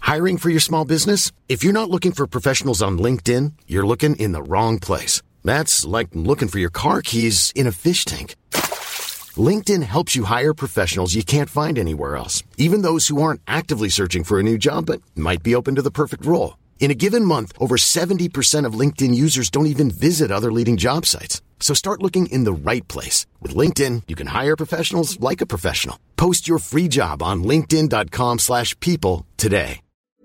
Hiring for your small business? If you're not looking for professionals on LinkedIn, you're looking in the wrong place. That's like looking for your car keys in a fish tank. LinkedIn helps you hire professionals you can't find anywhere else, even those who aren't actively searching for a new job but might be open to the perfect role. In a given month, over 70% of LinkedIn users don't even visit other leading job sites. So start looking in the right place. With LinkedIn, you can hire professionals like a professional. Post your free job on linkedin.com/people today.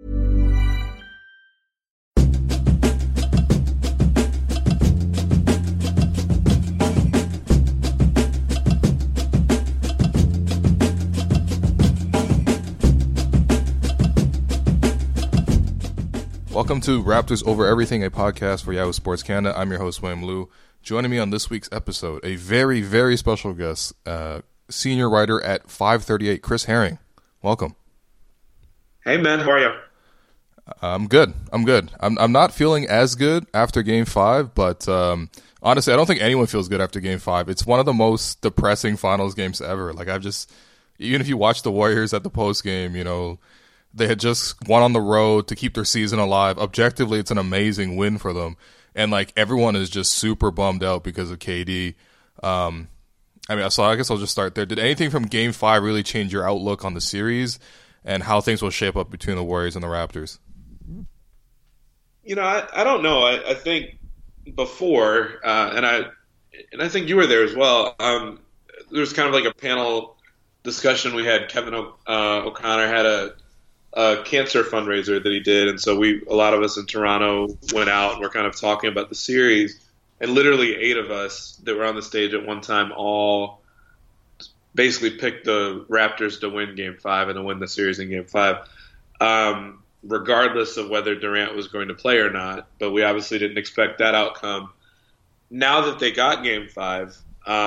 Welcome to Raptors Over Everything, a podcast for Yahoo Sports Canada. I'm your host, William Liu. Joining me on this week's episode, a very, very special guest, senior writer at 538, Chris Herring. Welcome. Hey, man. How are you? I'm good. I'm not feeling as good after Game 5, but honestly, I don't think anyone feels good after Game 5. It's one of the most depressing finals games ever. Even if you watch the Warriors at the postgame, you know, they had just won on the road to keep their season alive. Objectively, it's an amazing win for them. And, everyone is just super bummed out because of KD. So I guess I'll just start there. Did anything from Game 5 really change your outlook on the series and how things will shape up between the Warriors and the Raptors? You know, I don't know. I think before, and I think you were there as well, there was kind of like a panel discussion we had. Kevin O'Connor had a cancer fundraiser that he did, and so a lot of us in Toronto went out and we're kind of talking about the series, and literally 8 of us that were on the stage at one time all basically picked the Raptors to win Game 5 and to win the series in Game 5, regardless of whether Durant was going to play or not, but we obviously didn't expect that outcome. Now that they got Game 5,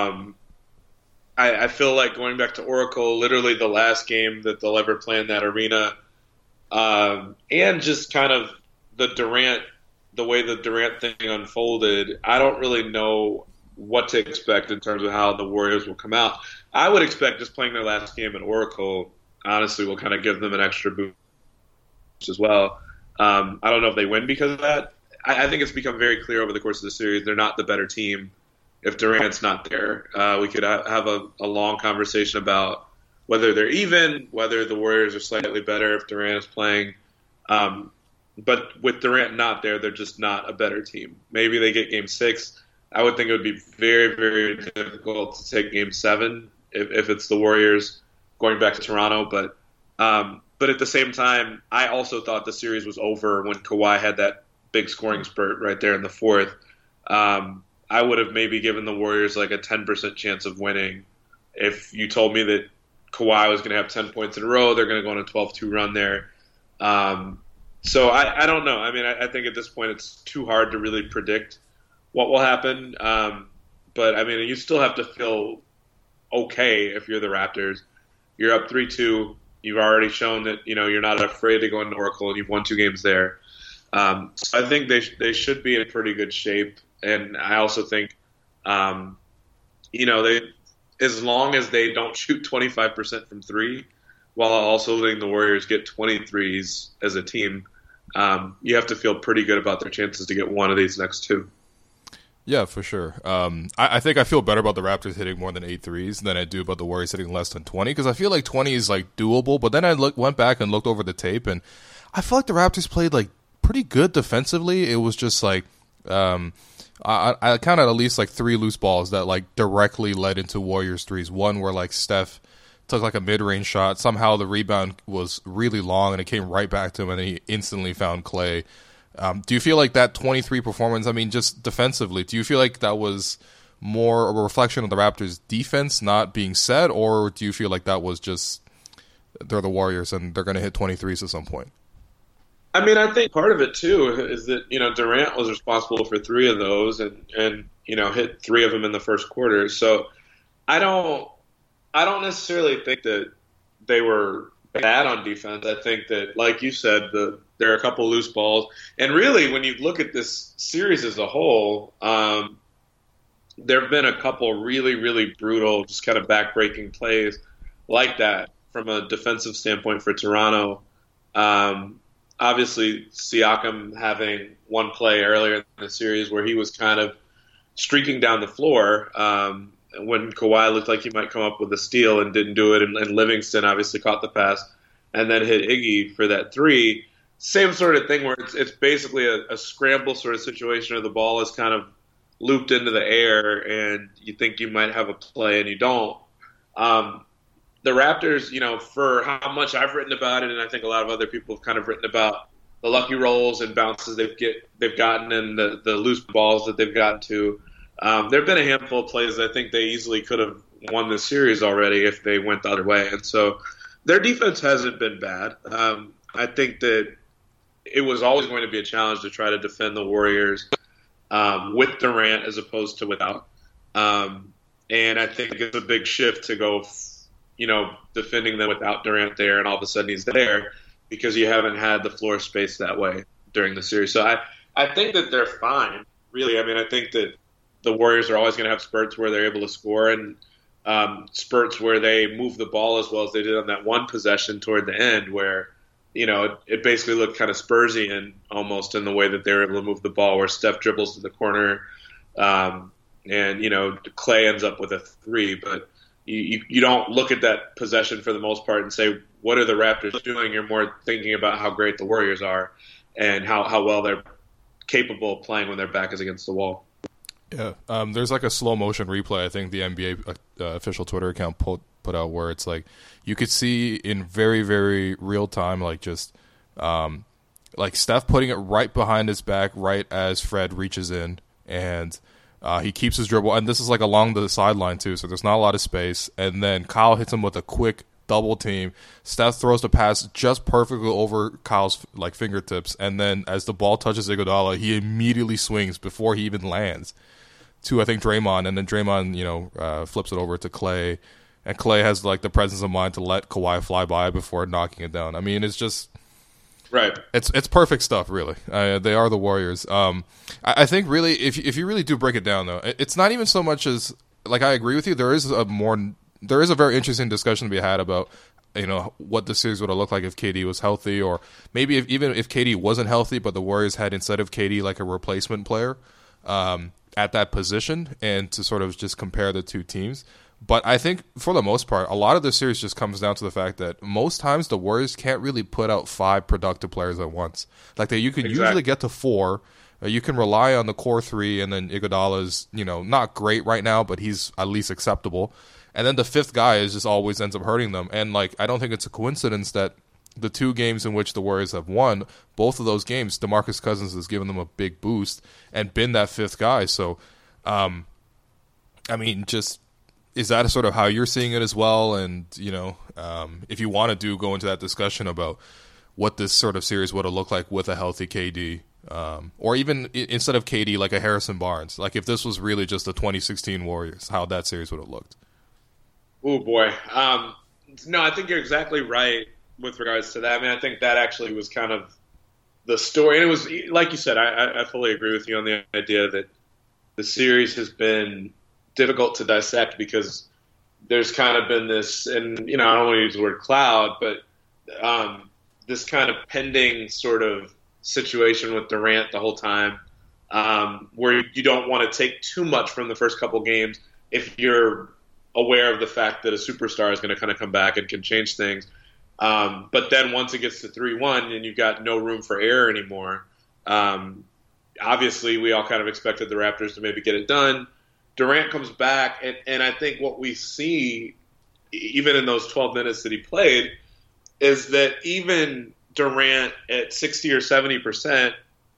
I feel like going back to Oracle, literally the last game that they'll ever play in that arena, and just kind of the way the Durant thing unfolded, I don't really know what to expect in terms of how the Warriors will come out. I would expect just playing their last game at Oracle, honestly, will kind of give them an extra boost as well. I don't know if they win because of that. I think it's become very clear over the course of the series they're not the better team if Durant's not there. We could have a long conversation about whether they're even, whether the Warriors are slightly better if Durant is playing. But with Durant not there, they're just not a better team. Maybe they get Game 6. I would think it would be very, very difficult to take Game 7 if it's the Warriors going back to Toronto. But at the same time, I also thought the series was over when Kawhi had that big scoring spurt right there in the fourth. I would have maybe given the Warriors like a 10% chance of winning if you told me that Kawhi was going to have 10 points in a row. They're going to go on a 12-2 run there. So I don't know. I mean, I think at this point it's too hard to really predict what will happen. But, I mean, you still have to feel okay if you're the Raptors. You're up 3-2. You've already shown that, you know, you're not afraid to go into Oracle, and you've won 2 games there. So I think they should be in pretty good shape. And I also think, as long as they don't shoot 25% from 3, while also letting the Warriors get 23s as a team, you have to feel pretty good about their chances to get one of these next 2. Yeah, for sure. I think I feel better about the Raptors hitting more than 8 threes than I do about the Warriors hitting less than 20, because I feel like 20 is doable. But then I went back and looked over the tape, and I feel like the Raptors played pretty good defensively. It was just I counted at least 3 loose balls that directly led into Warriors threes. One where Steph took a mid-range shot. Somehow the rebound was really long and it came right back to him, and he instantly found Clay. Do you feel like that 23 performance, I mean, just defensively, do you feel like that was more a reflection of the Raptors' defense not being set, or do you feel like that was just they're the Warriors and they're going to hit 23s at some point? I mean, I think part of it, too, is that, Durant was responsible for 3 of those and hit 3 of them in the first quarter. So I don't necessarily think that they were bad on defense. I think that, like you said, there are a couple loose balls. And really, when you look at this series as a whole, there have been a couple really, really brutal, just kind of back-breaking plays like that from a defensive standpoint for Toronto. obviously Siakam having one play earlier in the series where he was kind of streaking down the floor when Kawhi looked like he might come up with a steal and didn't do it, and Livingston obviously caught the pass and then hit Iggy for that three. Same sort of thing where it's basically a scramble sort of situation where the ball is kind of looped into the air and you think you might have a play and you don't. The Raptors, for how much I've written about it, and I think a lot of other people have kind of written about the lucky rolls and bounces they've gotten and the loose balls that they've gotten to. There have been a handful of plays that I think they easily could have won this series already if they went the other way. And so their defense hasn't been bad. I think that it was always going to be a challenge to try to defend the Warriors with Durant as opposed to without. And I think it's a big shift to go, defending them without Durant there, and all of a sudden he's there because you haven't had the floor space that way during the series. So I think that they're fine, really. I mean, I think that the Warriors are always going to have spurts where they're able to score and spurts where they move the ball as well as they did on that one possession toward the end where, it basically looked kind of Spursian almost in the way that they were able to move the ball where Steph dribbles to the corner and Clay ends up with a three. But you don't look at that possession for the most part and say, what are the Raptors doing? You're more thinking about how great the Warriors are and how well they're capable of playing when their back is against the wall. Yeah, there's like a slow motion replay I think the NBA official Twitter account put out where it's like you could see in very, very real time like just like Steph putting it right behind his back right as Fred reaches in and he keeps his dribble, and this is like along the sideline too, so there's not a lot of space, and then Kyle hits him with a quick double team. Steph throws the pass just perfectly over Kyle's like fingertips, and then as the ball touches Iguodala, he immediately swings before he even lands to I think Draymond, and then Draymond flips it over to Clay, and Clay has like the presence of mind to let Kawhi fly by before knocking it down. I mean, it's just right. It's perfect stuff, really. They are the Warriors. I think really, if you really do break it down, though, it's not even so much as like I agree with you. There is a very interesting discussion to be had about what the series would have looked like if KD was healthy, or maybe even if KD wasn't healthy, but the Warriors had instead of KD like a replacement player at that position, and to sort of just compare the two teams. But I think for the most part, a lot of the series just comes down to the fact that most times the Warriors can't really put out 5 productive players at once. Like you can usually get to 4. You can rely on the core 3, and then Iguodala's not great right now, but he's at least acceptable. And then the 5th guy is just always ends up hurting them. And like I don't think it's a coincidence that the 2 games in which the Warriors have won, both of those games, DeMarcus Cousins has given them a big boost and been that 5th guy. So, I mean, just is that sort of how you're seeing it as well? And, if you want to go into that discussion about what this sort of series would have looked like with a healthy KD, or even instead of KD, like a Harrison Barnes, like if this was really just the 2016 Warriors, how that series would have looked. Oh, boy. No, I think you're exactly right with regards to that. I mean, I think that actually was kind of the story. And it was, like you said, I fully agree with you on the idea that the series has been difficult to dissect because there's kind of been this, and I don't want to use the word cloud, but this kind of pending sort of situation with Durant the whole time, where you don't want to take too much from the first couple games if you're aware of the fact that a superstar is going to kind of come back and can change things. But then once it gets to 3-1 and you've got no room for error anymore, obviously we all kind of expected the Raptors to maybe get it done. Durant comes back, and I think what we see, even in those 12 minutes that he played, is that even Durant at 60 or 70%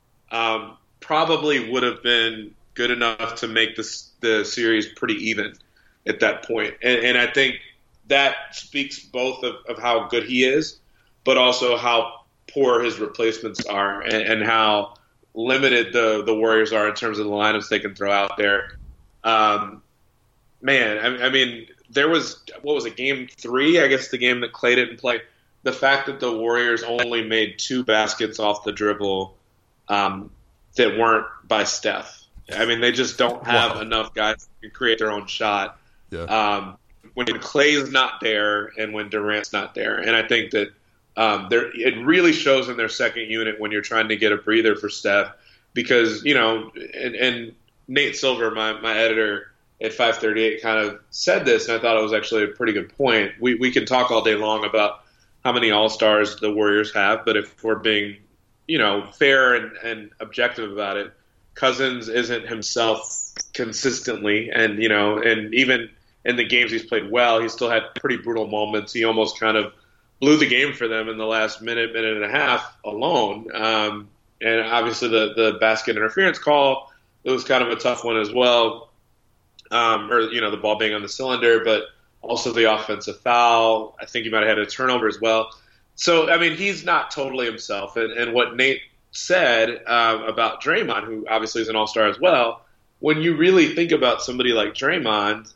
probably would have been good enough to make the series pretty even at that point. And I think that speaks both of how good he is, but also how poor his replacements are and how limited the Warriors are in terms of the lineups they can throw out there. I mean, there was, what was it, game 3? I guess the game that Clay didn't play. The fact that the Warriors only made 2 baskets off the dribble that weren't by Steph. I mean, they just don't have enough guys to create their own shot. Yeah. When Clay's not there and when Durant's not there. And I think that It really shows in their second unit when you're trying to get a breather for Steph because, and Nate Silver, my editor at 538, kind of said this, and I thought it was actually a pretty good point. We can talk all day long about how many All-Stars the Warriors have, but if we're being, fair and objective about it, Cousins isn't himself consistently, and even in the games he's played well, he still had pretty brutal moments. He almost kind of blew the game for them in the last minute and a half alone. And obviously the basket interference call, it was kind of a tough one as well. The ball being on the cylinder, but also the offensive foul. I think he might have had a turnover as well. So, he's not totally himself. And what Nate said about Draymond, who obviously is an all-star as well, when you really think about somebody like Draymond,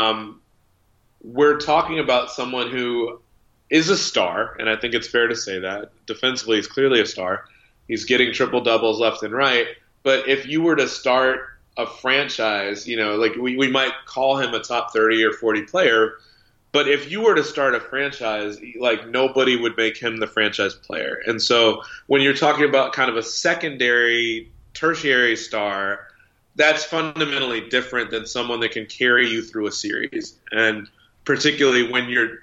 we're talking about someone who is a star, and I think it's fair to say that. Defensively, he's clearly a star. He's getting triple-doubles left and right. But if you were to start a franchise, we might call him a top 30 or 40 player, but if you were to start a franchise, nobody would make him the franchise player. And so when you're talking about kind of a secondary, tertiary star, that's fundamentally different than someone that can carry you through a series. And particularly when you're,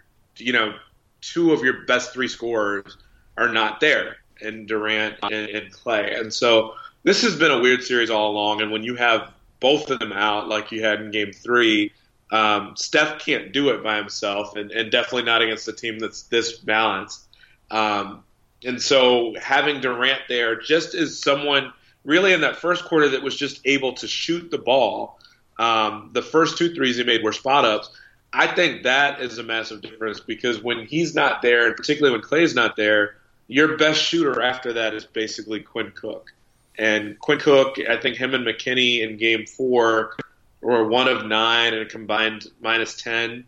two of your best three scorers are not there, in Durant and Clay. And so this has been a weird series all along. And when you have both of them out, like you had in Game 3, Steph can't do it by himself, and definitely not against a team that's this balanced. And so having Durant there just as someone really in that first quarter that was just able to shoot the ball, the first 2 threes he made were spot-ups. I think that is a massive difference because when he's not there, and particularly when Clay's not there, your best shooter after that is basically Quinn Cook. And Quinn Cook, I think him and McKinney in Game 4 were 1 of 9 and combined -10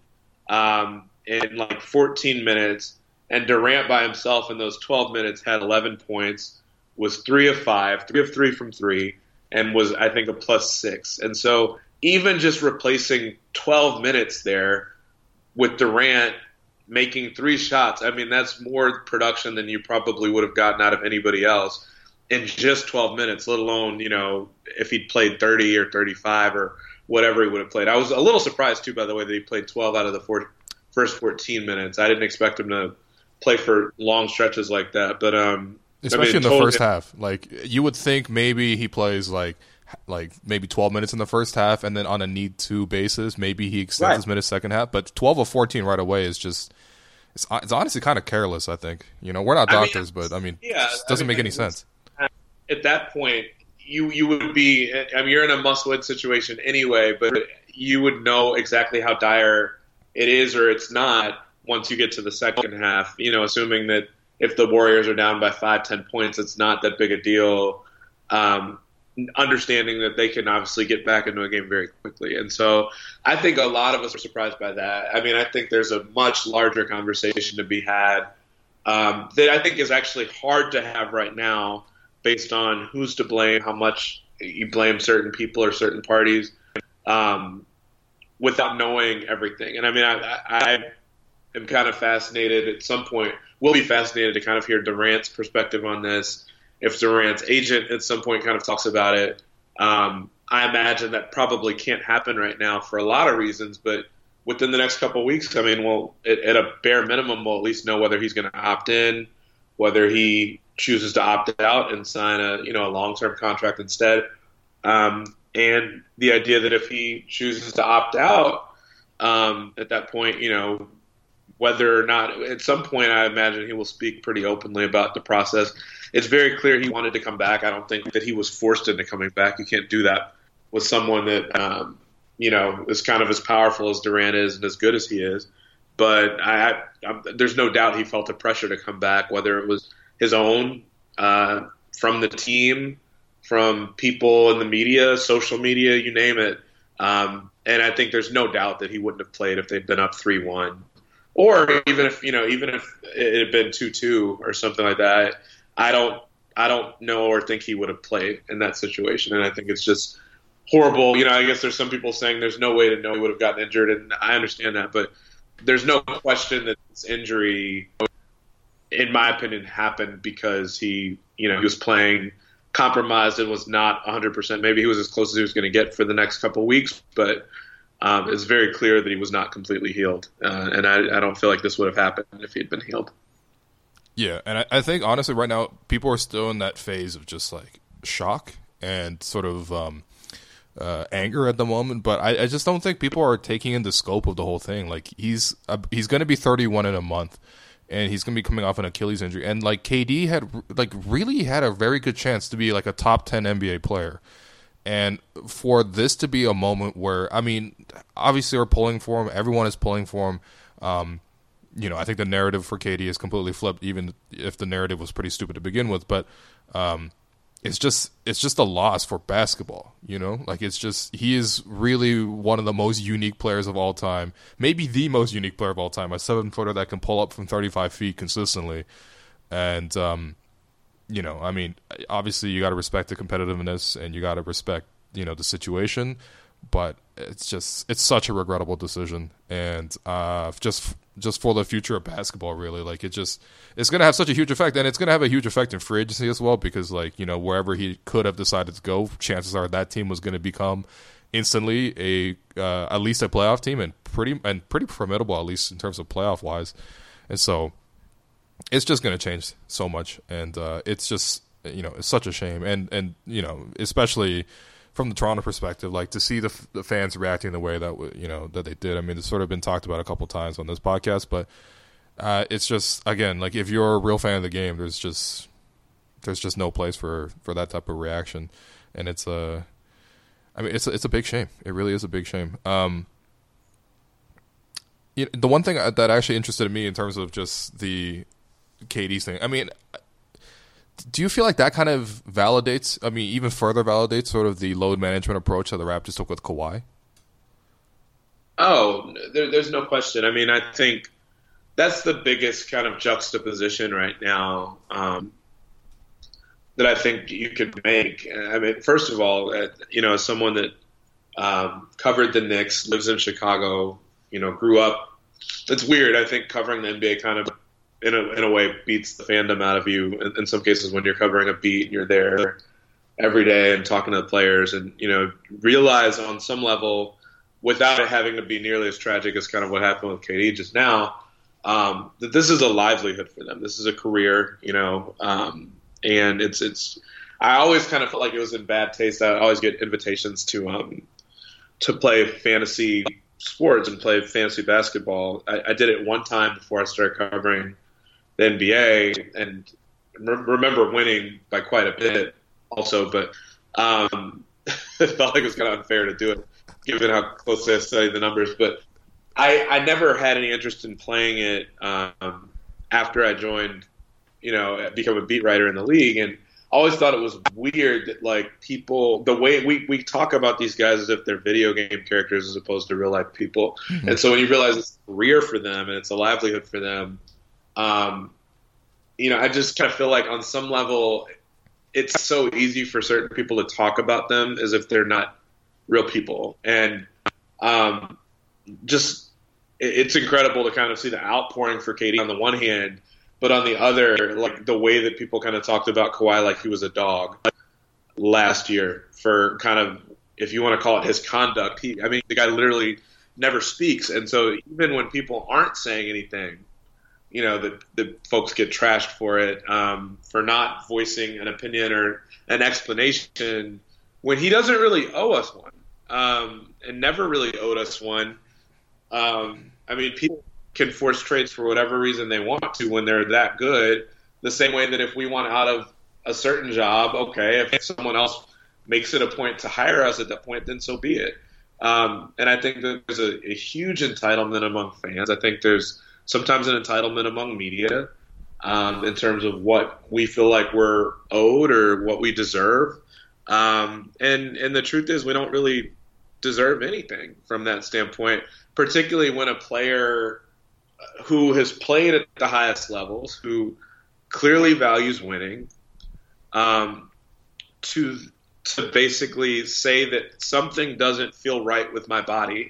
in 14 minutes. And Durant by himself in those 12 minutes had 11 points, was 3 of 5, 3 of 3 from 3, and was, I think, a +6. And so even just replacing 12 minutes there with Durant making 3 shots, that's more production than you probably would have gotten out of anybody else in just 12 minutes, let alone, if he'd played 30 or 35 or whatever he would have played. I was a little surprised, too, by the way, that he played 12 out of the first 14 minutes. I didn't expect him to play for long stretches like that. But especially in the first half. You would think maybe he plays maybe 12 minutes in the first half, and then on a need-to basis, maybe he extends his minutes second half. But 12 of 14 right away is just it's honestly kind of careless, I think. We're not doctors, but it doesn't make any sense. At that point, you would be you're in a must-win situation anyway, but you would know exactly how dire it is or it's not once you get to the second half, assuming that if the Warriors are down by 5-10 points, it's not that big a deal. Understanding that they can obviously get back into a game very quickly. And so I think a lot of us are surprised by that. I think there's a much larger conversation to be had that I think is actually hard to have right now based on who's to blame, how much you blame certain people or certain parties without knowing everything. And I am kind of fascinated at some point. We'll be fascinated to kind of hear Durant's perspective on this. If Durant's agent at some point kind of talks about it, I imagine that probably can't happen right now for a lot of reasons. But within the next couple of weeks, at a bare minimum, we'll at least know whether he's going to opt in, whether he chooses to opt out and sign a long-term contract instead. And the idea that if he chooses to opt out at that point, whether or not at some point I imagine he will speak pretty openly about the process. It's very clear he wanted to come back. I don't think that he was forced into coming back. You can't do that with someone that, is kind of as powerful as Durant is and as good as he is. But there's no doubt he felt the pressure to come back, whether it was his own, from the team, from people in the media, social media, you name it. And I think there's no doubt that he wouldn't have played if they'd been up 3-1. Or even if it had been 2-2 or something like that. I don't know or think he would have played in that situation. And I think it's just horrible. I guess there's some people saying there's no way to know he would have gotten injured, and I understand that, but there's no question that this injury in my opinion, happened because he was playing compromised and was not 100%. Maybe he was as close as he was going to get for the next couple of weeks, but it's very clear that he was not completely healed. And I don't feel like this would have happened if he had been healed. Yeah, and I think, honestly, right now, people are still in that phase of just, like, shock and sort of anger at the moment. But I just don't think people are taking in the scope of the whole thing. Like, he's going to be 31 in a month, and he's going to be coming off an Achilles injury. And, like, KD really had a very good chance to be, like, a top 10 NBA player. And for this to be a moment where, I mean, obviously we're pulling for him. Everyone is pulling for him. I think the narrative for KD is completely flipped, even if the narrative was pretty stupid to begin with. But it's just a loss for basketball, Like, it's just, he is really one of the most unique players of all time, maybe the most unique player of all time, a 7-footer that can pull up from 35 feet consistently. And, I mean, obviously you got to respect the competitiveness and you got to respect, the situation. But it's such a regrettable decision, and just for the future of basketball, really, like it's going to have such a huge effect, and it's going to have a huge effect in free agency as well, because wherever he could have decided to go, chances are that team was going to become instantly at least a playoff team, and pretty formidable, at least in terms of playoff wise, and so it's just going to change so much, and it's just it's such a shame, and especially from the Toronto perspective, like to see the fans reacting the way that that they did. I mean, it's sort of been talked about a couple times on this podcast, but it's just, again, like if you're a real fan of the game, there's just no place for that type of reaction, and it's a big shame. It really is a big shame. The one thing that actually interested me in terms of just the KD thing, I mean, do you feel like that kind of validates, even further validates sort of the load management approach that the Raptors took with Kawhi? Oh, there's no question. I mean, I think that's the biggest kind of juxtaposition right now that I think you could make. I mean, first of all, as someone that covered the Knicks, lives in Chicago, grew up. It's weird. I think covering the NBA kind of in a way beats the fandom out of you in some cases when you're covering a beat and you're there every day and talking to the players and, realize on some level, without it having to be nearly as tragic as kind of what happened with KD just now, that this is a livelihood for them. This is a career, and it's I always kind of felt like it was in bad taste. I always get invitations to play fantasy sports and play fantasy basketball. I did it one time before I started covering the NBA, and remember winning by quite a bit also, but it felt like it was kind of unfair to do it given how closely I studied the numbers. But I never had any interest in playing it after I joined, become a beat writer in the league, and always thought it was weird that, like, people, the way we talk about these guys as if they're video game characters as opposed to real life people. Mm-hmm. And so when you realize it's a career for them and it's a livelihood for them, I just kind of feel like on some level it's so easy for certain people to talk about them as if they're not real people. And it's incredible to kind of see the outpouring for KD on the one hand, but on the other, like the way that people kind of talked about Kawhi like he was a dog last year for kind of, if you want to call it his conduct. The guy literally never speaks. And so even when people aren't saying anything, the folks get trashed for it, for not voicing an opinion or an explanation when he doesn't really owe us one, and never really owed us one. People can force trades for whatever reason they want to when they're that good, the same way that if we want out of a certain job, okay, if someone else makes it a point to hire us at that point, then so be it. And I think that there's a huge entitlement among fans. I think there's sometimes an entitlement among media in terms of what we feel like we're owed or what we deserve. And the truth is we don't really deserve anything from that standpoint, particularly when a player who has played at the highest levels, who clearly values winning, to basically say that something doesn't feel right with my body.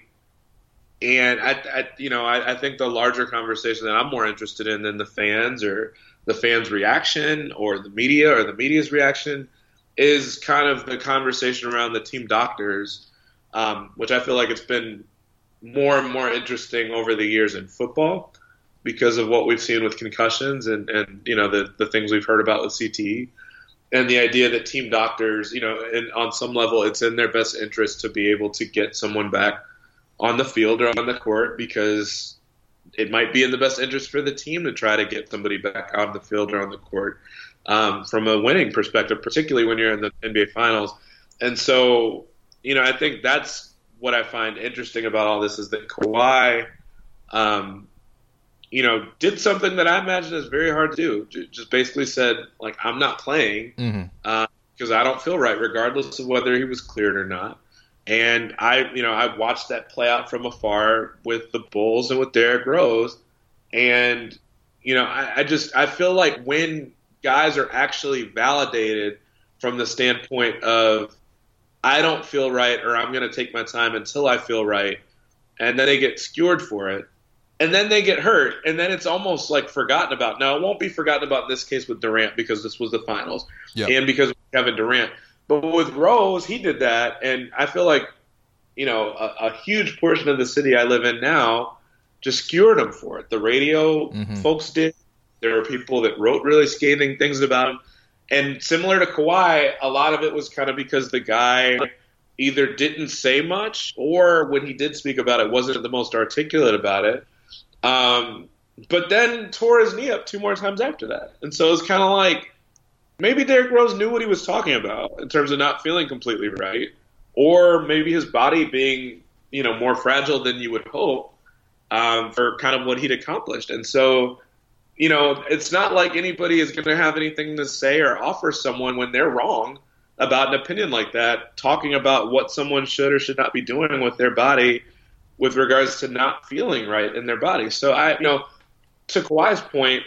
And I think the larger conversation that I'm more interested in than the fans or the fans' reaction or the media's reaction is kind of the conversation around the team doctors, which I feel like it's been more and more interesting over the years in football because of what we've seen with concussions and the things we've heard about with CTE. And the idea that team doctors, and on some level, it's in their best interest to be able to get someone back on the field or on the court because it might be in the best interest for the team to try to get somebody back on the field or on the court from a winning perspective, particularly when you're in the NBA Finals. And so, I think that's what I find interesting about all this is that Kawhi did something that I imagine is very hard to do. Just basically said, like, I'm not playing because I don't feel right, regardless of whether he was cleared or not. And I watched that play out from afar with the Bulls and with Derrick Rose. And, I feel like when guys are actually validated from the standpoint of, I don't feel right or I'm going to take my time until I feel right, and then they get skewered for it. And then they get hurt, and then it's almost like forgotten about. Now, it won't be forgotten about in this case with Durant because this was the finals and because of Kevin Durant. But with Rose, he did that, and I feel like, a huge portion of the city I live in now just skewered him for it. The radio folks did. There were people that wrote really scathing things about him. And similar to Kawhi, a lot of it was kind of because the guy either didn't say much or when he did speak about it, wasn't the most articulate about it. But then tore his knee up 2 more times after that. And so it's kind of like maybe Derrick Rose knew what he was talking about in terms of not feeling completely right, or maybe his body being, more fragile than you would hope for kind of what he'd accomplished. And so, it's not like anybody is going to have anything to say or offer someone when they're wrong about an opinion like that, talking about what someone should or should not be doing with their body with regards to not feeling right in their body. So to Kawhi's point,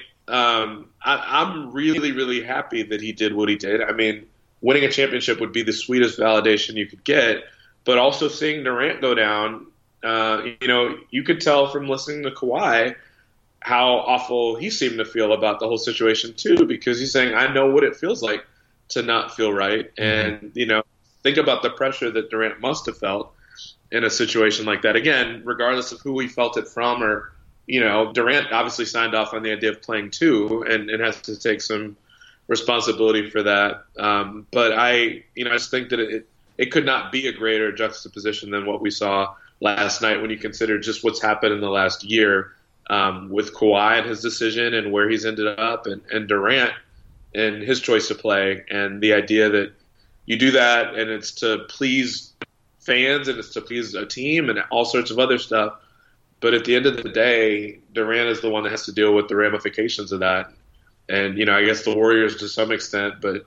I'm really, really happy that he did what he did. I mean, winning a championship would be the sweetest validation you could get, but also seeing Durant go down, you could tell from listening to Kawhi how awful he seemed to feel about the whole situation too, because he's saying, I know what it feels like to not feel right. And, think about the pressure that Durant must have felt in a situation like that. Again, regardless of who he felt it from or, Durant obviously signed off on the idea of playing too and has to take some responsibility for that. But I just think that it could not be a greater juxtaposition than what we saw last night when you consider just what's happened in the last year with Kawhi and his decision and where he's ended up and Durant and his choice to play and the idea that you do that and it's to please fans and it's to please a team and all sorts of other stuff. But at the end of the day, Durant is the one that has to deal with the ramifications of that. And, I guess the Warriors to some extent, but,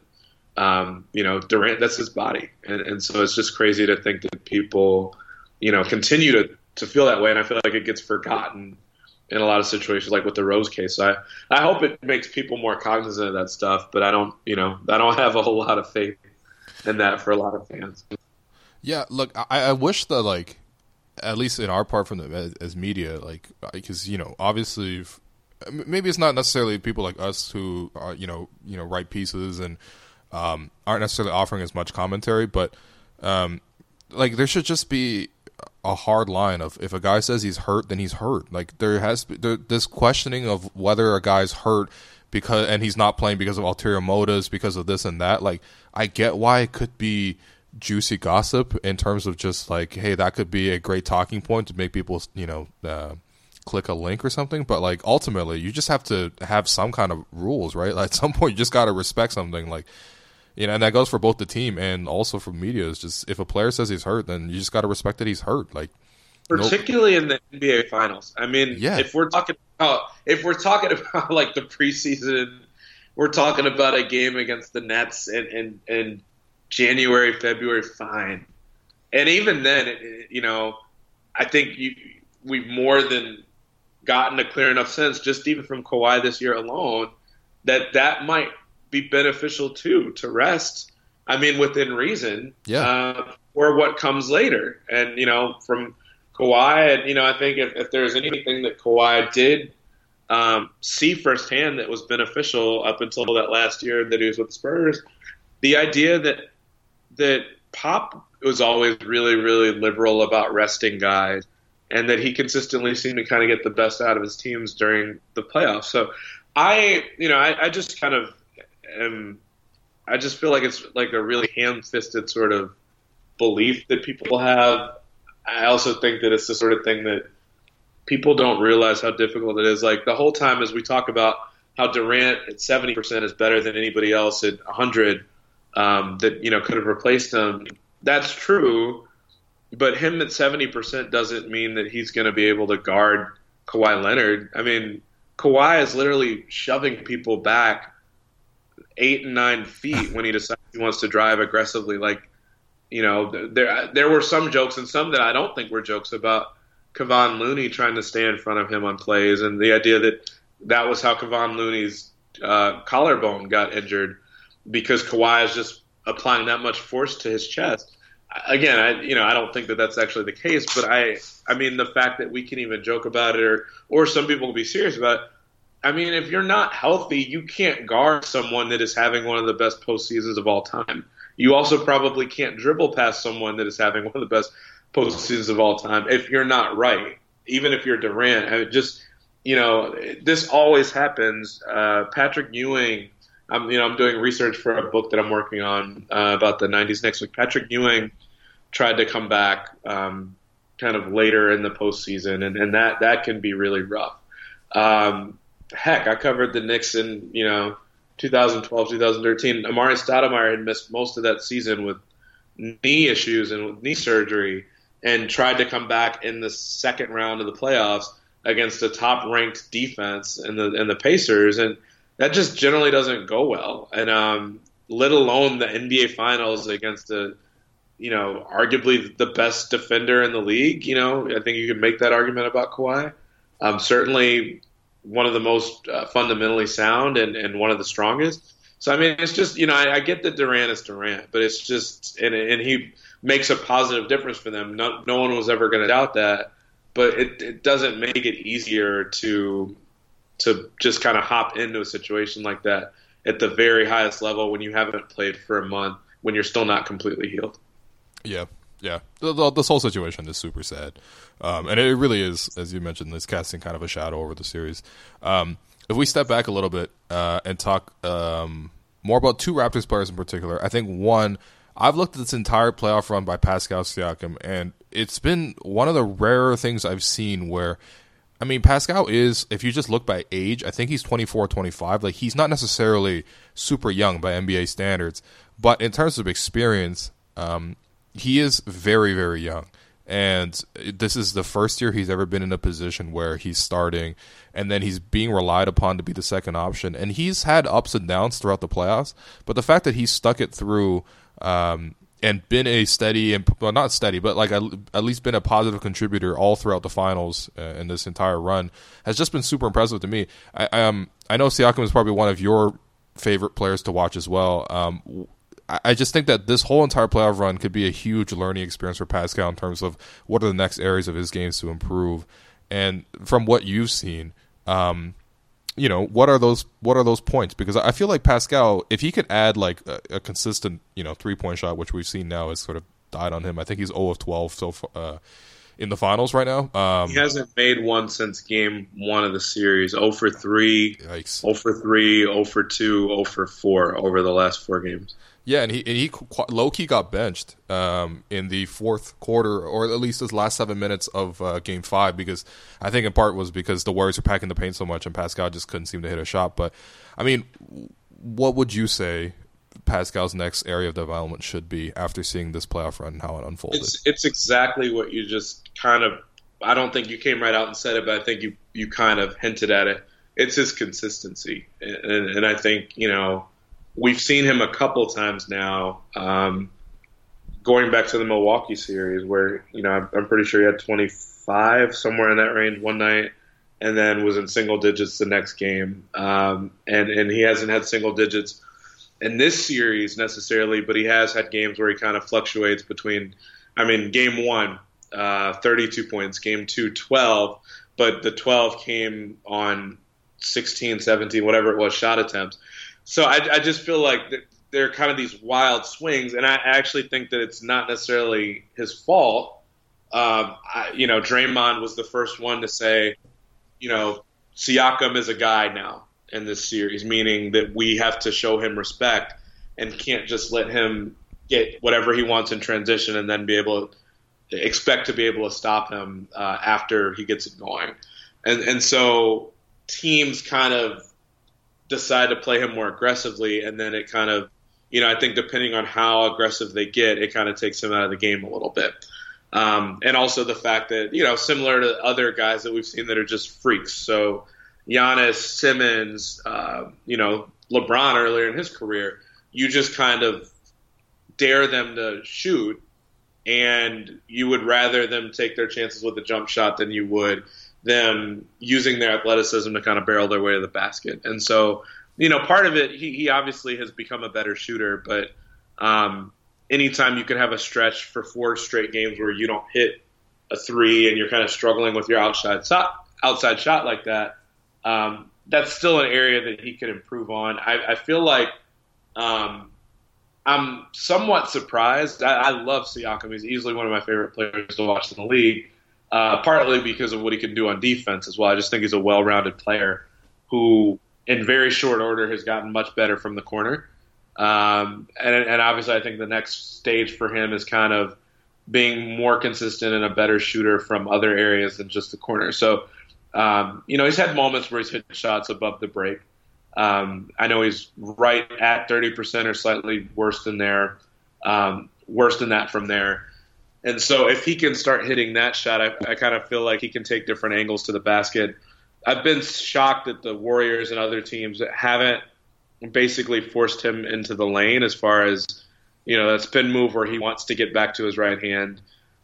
Durant, that's his body. And so it's just crazy to think that people, continue to feel that way. And I feel like it gets forgotten in a lot of situations, like with the Rose case. So I hope it makes people more cognizant of that stuff, but I don't have a whole lot of faith in that for a lot of fans. Yeah, look, I wish that, at least in our part from as media, because, obviously, maybe it's not necessarily people like us who are, write pieces and aren't necessarily offering as much commentary, but, there should just be a hard line of if a guy says he's hurt, then he's hurt. This questioning of whether a guy's hurt and he's not playing because of ulterior motives, because of this and that. I get why it could be juicy gossip in terms of just hey, that could be a great talking point to make people, click a link or something. But ultimately, you just have to have some kind of rules, right? At some point, you just got to respect something. And that goes for both the team and also for media. It's just if a player says he's hurt, then you just got to respect that he's hurt. Particularly in the NBA Finals. I mean, if we're talking about the preseason, we're talking about a game against the Nets in January, February, fine. And even then, I think we've more than gotten a clear enough sense, just even from Kawhi this year alone, that might be beneficial too, to rest. I mean, within reason, or what comes later. And, from Kawhi, and, I think if there's anything that Kawhi did see firsthand that was beneficial up until that last year that he was with the Spurs. The idea that Pop was always really, really liberal about resting guys, and that he consistently seemed to kind of get the best out of his teams during the playoffs. So I just kind of I just feel like it's like a really ham-fisted sort of belief that people have. I also think that it's the sort of thing that people don't realize how difficult it is. Like the whole time as we talk about how Durant at 70% is better than anybody else at 100 that could have replaced him. That's true, but him at 70% doesn't mean that he's going to be able to guard Kawhi Leonard. I mean, Kawhi is literally shoving people back 8 and 9 feet when he decides he wants to drive aggressively. Like, there were some jokes and some that I don't think were jokes about Kevon Looney trying to stay in front of him on plays, and the idea that was how Kevon Looney's collarbone got injured because Kawhi is just applying that much force to his chest. Again, I don't think that that's actually the case, but I mean the fact that we can even joke about it or some people will be serious about it. I mean, if you're not healthy, you can't guard someone that is having one of the best postseasons of all time. You also probably can't dribble past someone that is having one of the best postseasons of all time if you're not right. Even if you're Durant, this always happens. Patrick Ewing, I'm doing research for a book that I'm working on about the 90s Knicks. Like Patrick Ewing tried to come back kind of later in the postseason, and that can be really rough. Heck, I covered the Knicks in 2012, 2013. Amari Stoudemire had missed most of that season with knee issues and with knee surgery, and tried to come back in the second round of the playoffs against a top-ranked defense and the Pacers, and that just generally doesn't go well. And let alone the NBA Finals against arguably the best defender in the league. I think you could make that argument about Kawhi. Certainly one of the most fundamentally sound and one of the strongest. So, I mean, it's just, I get that Durant is Durant, but it's just, and he makes a positive difference for them. No one was ever going to doubt that, but it doesn't make it easier to just kind of hop into a situation like that at the very highest level when you haven't played for a month, when you're still not completely healed. Yeah. This whole situation is super sad. And it really is, as you mentioned, it's casting kind of a shadow over the series. If we step back a little bit and talk more about two Raptors players in particular, I think one, I've looked at this entire playoff run by Pascal Siakam, and it's been one of the rarer things I've seen where, I mean, Pascal is, if you just look by age, I think he's 24, 25. Like, he's not necessarily super young by NBA standards, but in terms of experience, he is very, very young. And this is the first year he's ever been in a position where he's starting, and then he's being relied upon to be the second option. And he's had ups and downs throughout the playoffs, but the fact that he stuck it through and been a steady, and well, not steady, but like at least been a positive contributor all throughout the finals in this entire run has just been super impressive to me. I know Siakam is probably one of your favorite players to watch as well. I just think that this whole entire playoff run could be a huge learning experience for Pascal in terms of what are the next areas of his games to improve. And from what you've seen, what are those points? Because I feel like Pascal, if he could add like a consistent, 3-point shot, which we've seen now has sort of died on him. I think he's 0 of 12 so far, in the finals right now. He hasn't made one since game 1 of the series. 0 for 3, Yikes. 0 for 3, 0 for 2, 0 for 4 over the last 4 games. Yeah, and he low-key got benched in the fourth quarter, or at least his last 7 minutes of Game 5, because I think in part was because the Warriors were packing the paint so much and Pascal just couldn't seem to hit a shot. But, I mean, what would you say Pascal's next area of development should be after seeing this playoff run and how it unfolded? It's exactly what you just kind of – I don't think you came right out and said it, but I think you kind of hinted at it. It's his consistency. And I think, we've seen him a couple times now, going back to the Milwaukee series where, I'm pretty sure he had 25, somewhere in that range one night, and then was in single digits the next game. And he hasn't had single digits in this series necessarily, but he has had games where he kind of fluctuates between, game 1, 32 points, game 2, 12, but the 12 came on 16, 17, whatever it was, shot attempts. So I just feel like there are kind of these wild swings, and I actually think that it's not necessarily his fault. Draymond was the first one to say, Siakam is a guy now in this series, meaning that we have to show him respect and can't just let him get whatever he wants in transition and then expect to be able to stop him after he gets it going. And so teams kind of decide to play him more aggressively, and then it kind of, I think depending on how aggressive they get, it kind of takes him out of the game a little bit. And also the fact that, similar to other guys that we've seen that are just freaks. So Giannis, Simmons, LeBron earlier in his career, you just kind of dare them to shoot, and you would rather them take their chances with a jump shot than you would them using their athleticism to kind of barrel their way to the basket. And so, part of it, he obviously has become a better shooter, but anytime you can have a stretch for 4 straight games where you don't hit a three and you're kind of struggling with your outside shot like that, that's still an area that he could improve on. I feel like I'm somewhat surprised. I love Siakam. He's easily one of my favorite players to watch in the league, partly because of what he can do on defense as well. I just think he's a well-rounded player who, in very short order, has gotten much better from the corner. And obviously I think the next stage for him is kind of being more consistent and a better shooter from other areas than just the corner. So, he's had moments where he's hit shots above the break. I know he's right at 30% or slightly worse than that from there. And so if he can start hitting that shot, I kind of feel like he can take different angles to the basket. I've been shocked that the Warriors and other teams that haven't basically forced him into the lane as far as, that spin move where he wants to get back to his right hand.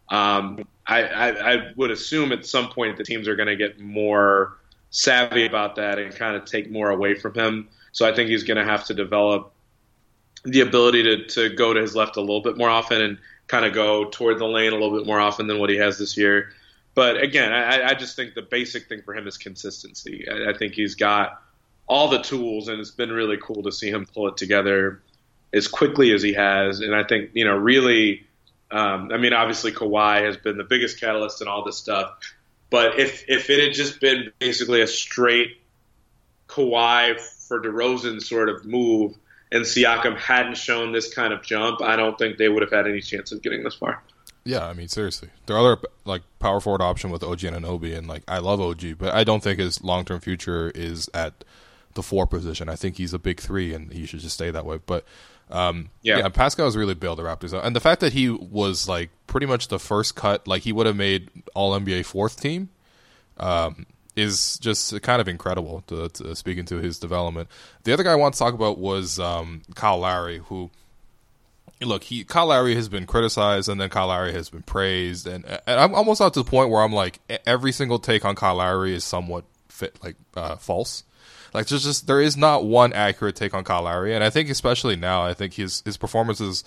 I would assume at some point the teams are going to get more savvy about that and kind of take more away from him. So I think he's going to have to develop the ability to go to his left a little bit more often and kind of go toward the lane a little bit more often than what he has this year. But again, I just think the basic thing for him is consistency. I think he's got all the tools, and it's been really cool to see him pull it together as quickly as he has. And I think, really, obviously Kawhi has been the biggest catalyst in all this stuff. But if it had just been basically a straight Kawhi for DeRozan sort of move, and Siakam hadn't shown this kind of jump, I don't think they would have had any chance of getting this far. Yeah, seriously. Their other power forward option with OG Anunoby, and I love OG, but I don't think his long-term future is at the 4 position. I think he's a big 3, and he should just stay that way. But Pascal's really bailed the Raptors out, and the fact that he was pretty much the first cut, he would have made All NBA 4th team, is just kind of incredible to speak into his development. The other guy I want to talk about was Kyle Lowry, who. Look, Kyle Lowry has been criticized, and then Kyle Lowry has been praised, and I'm almost out to the point where I'm every single take on Kyle Lowry is somewhat false. There is not one accurate take on Kyle Lowry, and I think especially now, I think his performances,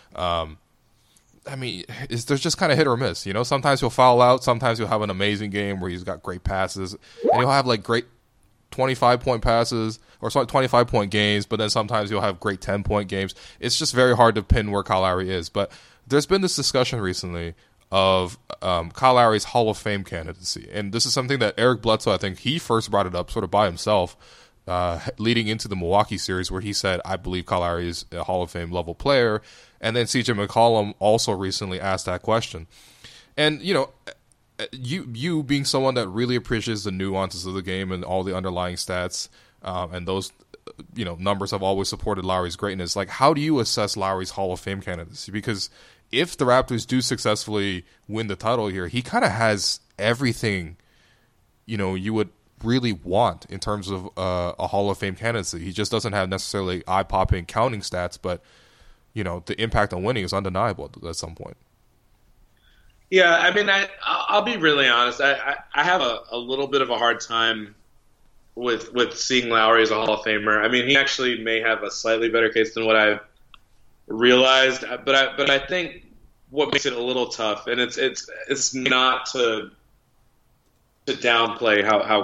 there's just kind of hit or miss. Sometimes he'll foul out, sometimes he'll have an amazing game where he's got great passes, and he'll have great 25-point passes or 25-point games, but then sometimes you'll have great 10-point games. It's just very hard to pin where Kyle Lowry is. But there's been this discussion recently of Kyle Lowry's Hall of Fame candidacy. And this is something that Eric Bledsoe, I think he first brought it up sort of by himself leading into the Milwaukee series, where he said, I believe Kyle Lowry is a Hall of Fame level player. And then CJ McCollum also recently asked that question. And, you being someone that really appreciates the nuances of the game and all the underlying stats, and those numbers have always supported Lowry's greatness. How do you assess Lowry's Hall of Fame candidacy? Because if the Raptors do successfully win the title here, he kind of has everything you would really want in terms of a Hall of Fame candidacy. He just doesn't have necessarily eye-popping counting stats, but the impact on winning is undeniable at some point. Yeah, I'll be really honest. I have a little bit of a hard time with seeing Lowry as a Hall of Famer. He actually may have a slightly better case than what I've realized, but I think what makes it a little tough, and it's not to downplay how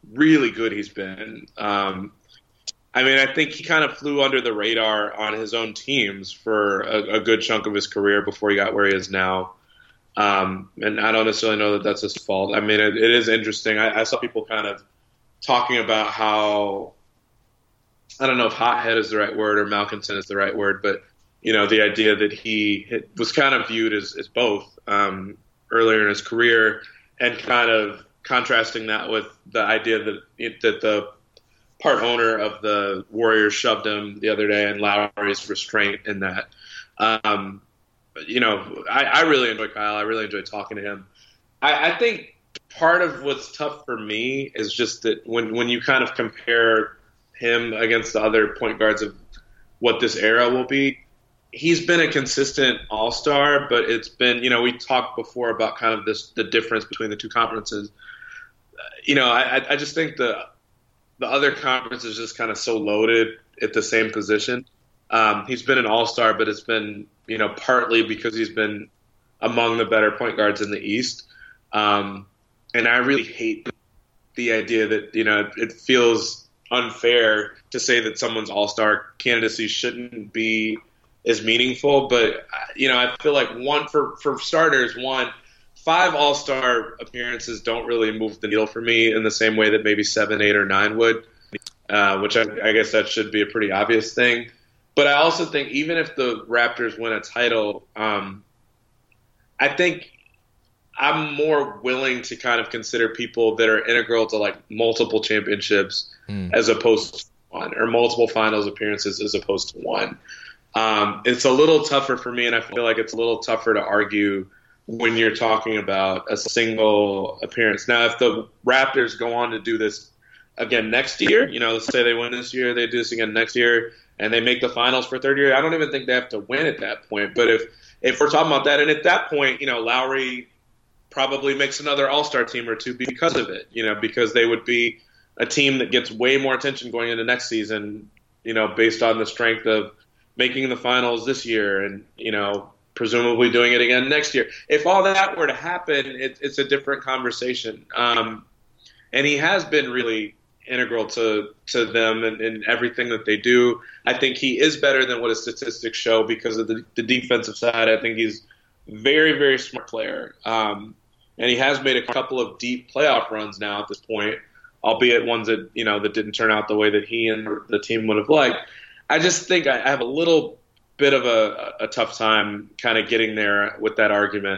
really good he's been. I mean, I think he kind of flew under the radar on his own teams for a good chunk of his career before he got where he is now. And I don't necessarily know that that's his fault. I mean, it is interesting. I saw people kind of talking about how, I don't know if hothead is the right word or malcontent is the right word, but, the idea that he was kind of viewed as both earlier in his career, and kind of contrasting that with the idea that the part owner of the Warriors shoved him the other day, and Lowry's restraint in that. I really enjoy Kyle. I really enjoy talking to him. I think part of what's tough for me is just that when you kind of compare him against the other point guards of what this era will be, he's been a consistent all-star, but it's been, we talked before about kind of the difference between the two conferences. I just think the other conference is just kind of so loaded at the same position. He's been an all-star, but it's been, partly because he's been among the better point guards in the East. And I really hate the idea that, it feels unfair to say that someone's all-star candidacy shouldn't be as meaningful. But, I feel like for starters, 5 all-star appearances don't really move the needle for me in the same way that maybe 7, 8, or 9 would, which I guess that should be a pretty obvious thing. But I also think even if the Raptors win a title, I think I'm more willing to kind of consider people that are integral to like multiple championships as opposed to one, or multiple finals appearances as opposed to one. It's a little tougher for me, and I feel like it's a little tougher to argue when you're talking about a single appearance. Now, if the Raptors go on to do this again next year, let's say they win this year, they do this again next year, and they make the finals for third year, I don't even think they have to win at that point. But if we're talking about that, and at that point, Lowry probably makes another all-star team or two because of it, because they would be a team that gets way more attention going into next season, based on the strength of making the finals this year and, presumably doing it again next year. If all that were to happen, it's a different conversation. And he has been really integral to them and everything that they do. I think he is better than what his statistics show because of the defensive side. I think he's a very, very smart player. And he has made a couple of deep playoff runs now at this point, albeit ones that, that didn't turn out the way that he and the team would have liked. I just think I have a little bit of a tough time kind of getting there with that argument.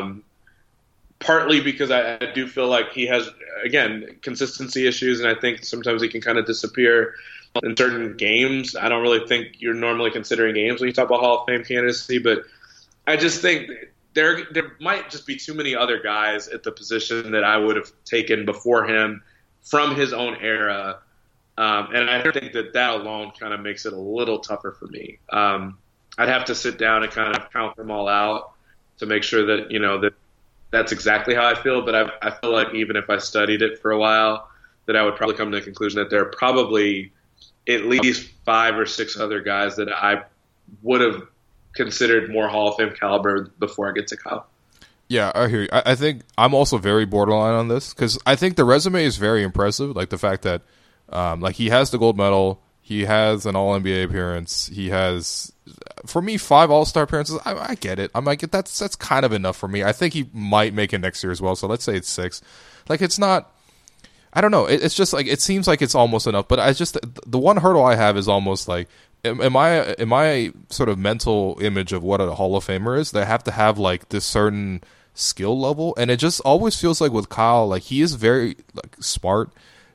Partly because I do feel like he has, again, consistency issues, and I think sometimes he can kind of disappear in certain games. I don't really think you're normally considering games when you talk about Hall of Fame candidacy, but I just think there might just be too many other guys at the position that I would have taken before him from his own era. And I think that alone kind of makes it a little tougher for me. I'd have to sit down and kind of count them all out to make sure that, that's exactly how I feel. But I feel like even if I studied it for a while, that I would probably come to the conclusion that there are probably at least 5 or 6 other guys that I would have considered more Hall of Fame caliber before I get to Kyle. Yeah, I hear you. I think I'm also very borderline on this because I think the resume is very impressive. Like the fact that he has the gold medal, he has an All-NBA appearance, he has, for me, 5 All-Star appearances. I get it. I'm like, that's kind of enough for me. I think he might make it next year as well. So let's say it's 6. Like it's not. I don't know. It's just like it seems like it's almost enough. But the one hurdle I have is almost like, in my sort of mental image of what a Hall of Famer is, they have to have like this certain skill level, and it just always feels like with Kyle, like he is very like smart.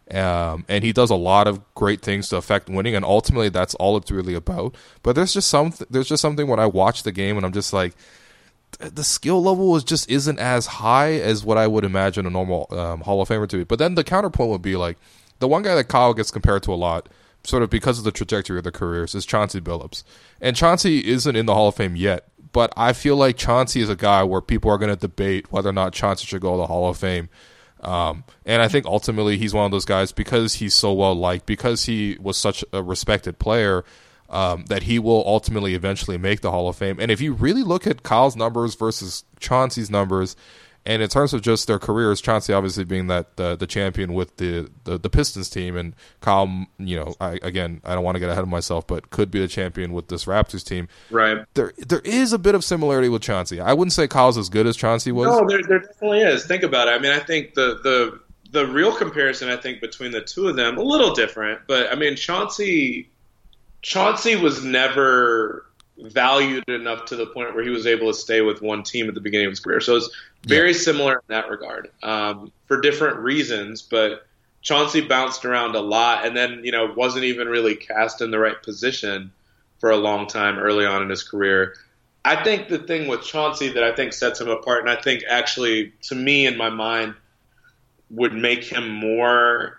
And he does a lot of great things to affect winning, and ultimately that's all it's really about. But there's just something when I watch the game and I'm just like, the skill level isn't as high as what I would imagine a normal Hall of Famer to be. But then the counterpoint would be like, the one guy that Kyle gets compared to a lot, sort of because of the trajectory of their careers, is Chauncey Billups. And Chauncey isn't in the Hall of Fame yet, but I feel like Chauncey is a guy where people are going to debate whether or not Chauncey should go to the Hall of Fame. And I think ultimately he's one of those guys, because he's so well liked, because he was such a respected player, that he will ultimately eventually make the Hall of Fame. And if you really look at Kyle's numbers versus Chauncey's numbers, And in terms of just their careers, Chauncey obviously being that the champion with the Pistons team, and Kyle, I don't want to get ahead of myself, but could be the champion with this Raptors team. Right. There is a bit of similarity with Chauncey. I wouldn't say Kyle's as good as Chauncey was. No, there definitely is. Think about it. I mean, I think the real comparison, I think, between the two of them, a little different, but I mean, Chauncey was never valued enough to the point where he was able to stay with one team at the beginning of his career. So it's very similar in that regard, for different reasons. But Chauncey bounced around a lot, and then wasn't even really cast in the right position for a long time early on in his career. I think the thing with Chauncey that I think sets him apart, and I think actually, to me, in my mind, would make him more.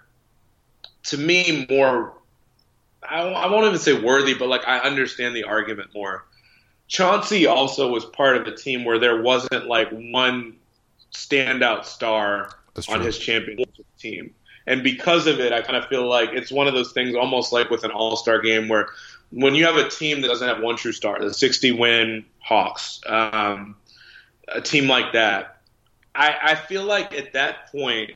I won't even say worthy, but I understand the argument more. Chauncey also was part of a team where there wasn't one standout star on his championship team. And because of it, I kind of feel like it's one of those things almost like with an all-star game where when you have a team that doesn't have one true star, the 60-win Hawks, a team like that, I feel like at that point,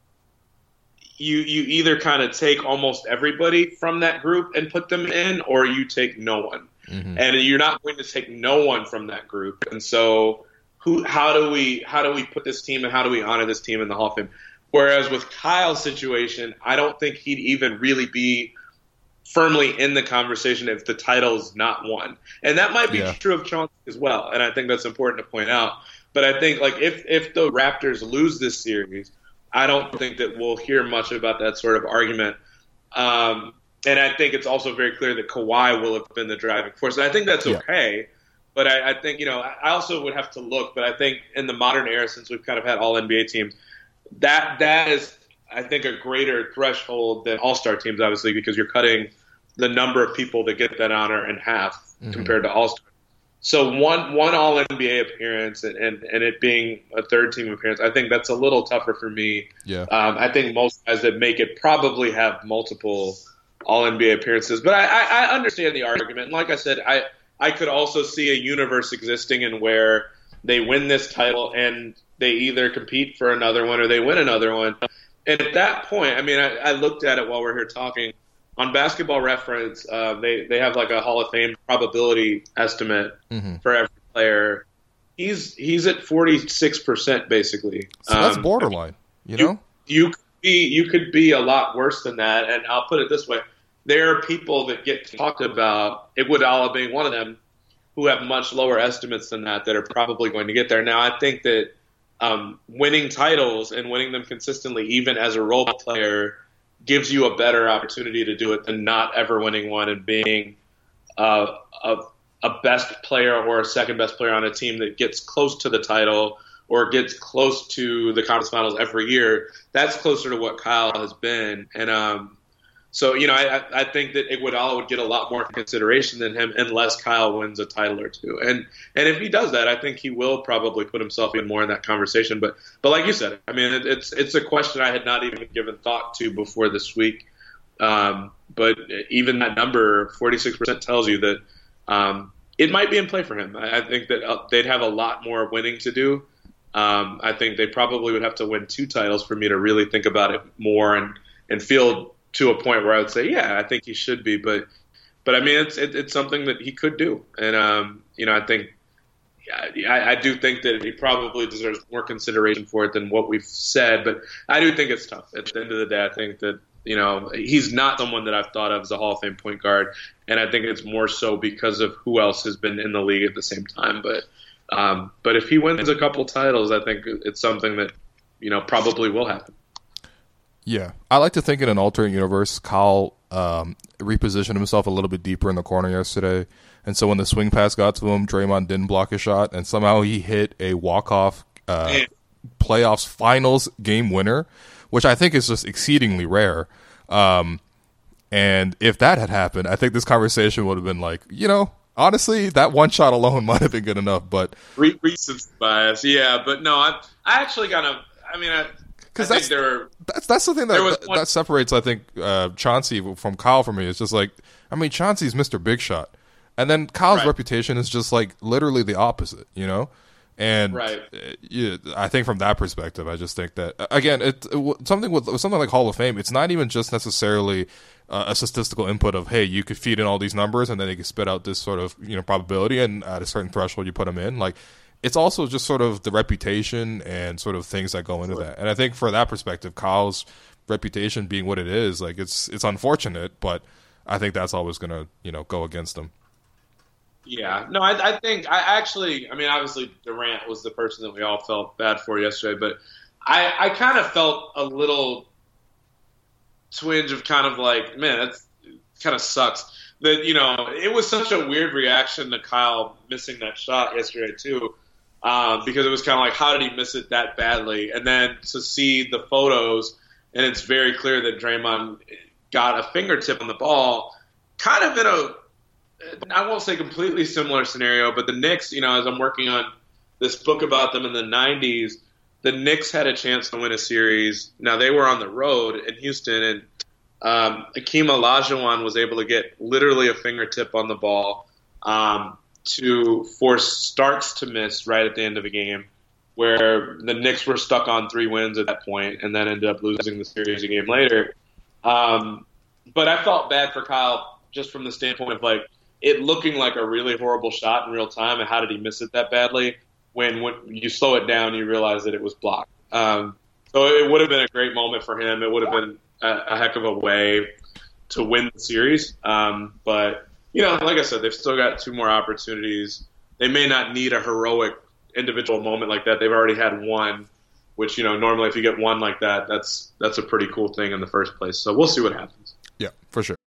you either kind of take almost everybody from that group and put them in, or you take no one. Mm-hmm. And you're not going to take no one from that group. And so how do we put this team and how do we honor this team in the Hall of Fame? Whereas with Kyle's situation, I don't think he'd even really be firmly in the conversation if the title's not won. And that might be true of Chauncey as well. And I think that's important to point out. But I think if the Raptors lose this series, I don't think that we'll hear much about that sort of argument. And I think it's also very clear that Kawhi will have been the driving force. And I think that's okay. But I think, I also would have to look. But I think in the modern era, since we've kind of had all NBA teams, that is, I think, a greater threshold than all-star teams, obviously, because you're cutting the number of people that get that honor in half compared to all-star. So one All-NBA appearance and it being a third-team appearance, I think that's a little tougher for me. Yeah. I think most guys that make it probably have multiple All-NBA appearances. But I understand the argument. And like I said, I could also see a universe existing in where they win this title and they either compete for another one or they win another one. And at that point, I mean, I looked at it while we're here talking. On Basketball Reference, they have a Hall of Fame probability estimate for every player. He's at 46% basically. So that's borderline. You could be a lot worse than that. And I'll put it this way: there are people that get talked about, Iguodala being one of them, who have much lower estimates than that are probably going to get there. Now, I think that winning titles and winning them consistently, even as a role player, gives you a better opportunity to do it than not ever winning one and being a best player or a second best player on a team that gets close to the title or gets close to the conference finals every year. That's closer to what Kyle has been. And so, I think that Iguodala would get a lot more consideration than him unless Kyle wins a title or two. And if he does that, I think he will probably put himself even more in that conversation. But like you said, I mean, it's a question I had not even given thought to before this week. But even that number, 46%, tells you that it might be in play for him. I think that they'd have a lot more winning to do. I think they probably would have to win 2 titles for me to really think about it more and feel to a point where I would say, I think he should be, but I mean, it's something that he could do, and I think, I do think that he probably deserves more consideration for it than what we've said, but I do think it's tough. At the end of the day, I think that he's not someone that I've thought of as a Hall of Fame point guard, and I think it's more so because of who else has been in the league at the same time. But if he wins a couple titles, I think it's something that probably will happen. Yeah, I like to think in an alternate universe, Kyle repositioned himself a little bit deeper in the corner yesterday, and so when the swing pass got to him, Draymond didn't block a shot, and somehow he hit a walk-off playoffs finals game winner, which I think is just exceedingly rare. And if that had happened, I think this conversation would have been honestly, that one shot alone might have been good enough. But recency bias, but no, I actually because that's the thing that separates, I think, Chauncey from Kyle for me. It's just Chauncey's Mr. Big Shot, and then Kyle's reputation is just literally the opposite. And right. I think from that perspective, I just think that again, something like Hall of Fame, it's not even just necessarily a statistical input of, hey, you could feed in all these numbers and then they could spit out this sort of probability, and at a certain threshold you put them in. Like, it's also just sort of the reputation and sort of things that go into that. And I think for that perspective, Kyle's reputation being what it is, like it's unfortunate, but I think that's always going to go against him. Yeah, no, I think obviously Durant was the person that we all felt bad for yesterday, but I kind of felt a little twinge of kind of like, man, that kind of sucks. That it was such a weird reaction to Kyle missing that shot yesterday too, because it was kind of like, how did he miss it that badly? And then to see the photos, and it's very clear that Draymond got a fingertip on the ball, kind of in a, I won't say completely similar scenario, but the Knicks, as I'm working on this book about them in the 90s, the Knicks had a chance to win a series. Now, they were on the road in Houston, and Hakeem Olajuwon was able to get literally a fingertip on the ball to force Starks to miss right at the end of the game, where the Knicks were stuck on 3 wins at that point and then ended up losing the series a game later. But I felt bad for Kyle just from the standpoint of, like, it looking like a really horrible shot in real time, and how did he miss it that badly? When you slow it down, you realize that it was blocked. So it would have been a great moment for him. It would have been a heck of a way to win the series. But, like I said, they've still got 2 more opportunities. They may not need a heroic individual moment like that. They've already had one, which, normally if you get one like that, that's a pretty cool thing in the first place. So we'll see what happens. Yeah, for sure.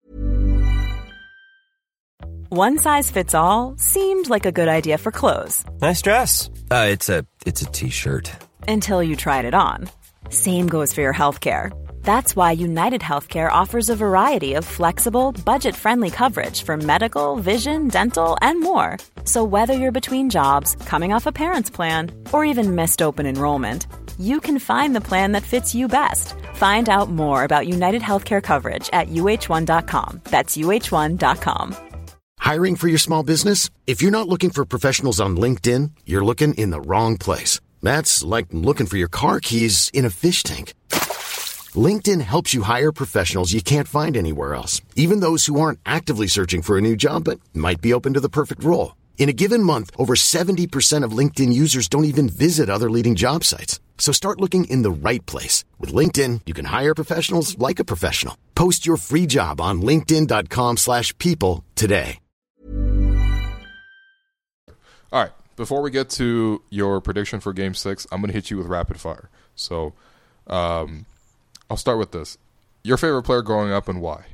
One size fits all seemed like a good idea for clothes. Nice dress. It's a t-shirt. Until you tried it on. Same goes for your healthcare. That's why United Healthcare offers a variety of flexible, budget-friendly coverage for medical, vision, dental, and more. So whether you're between jobs, coming off a parent's plan, or even missed open enrollment, you can find the plan that fits you best. Find out more about United Healthcare coverage at uh1.com. That's uh1.com. Hiring for your small business? If you're not looking for professionals on LinkedIn, you're looking in the wrong place. That's like looking for your car keys in a fish tank. LinkedIn helps you hire professionals you can't find anywhere else, even those who aren't actively searching for a new job but might be open to the perfect role. In a given month, over 70% of LinkedIn users don't even visit other leading job sites. So start looking in the right place. With LinkedIn, you can hire professionals like a professional. Post your free job on linkedin.com/people today. All right, before we get to your prediction for Game 6, I'm going to hit you with rapid fire. So I'll start with this. Your favorite player growing up and why?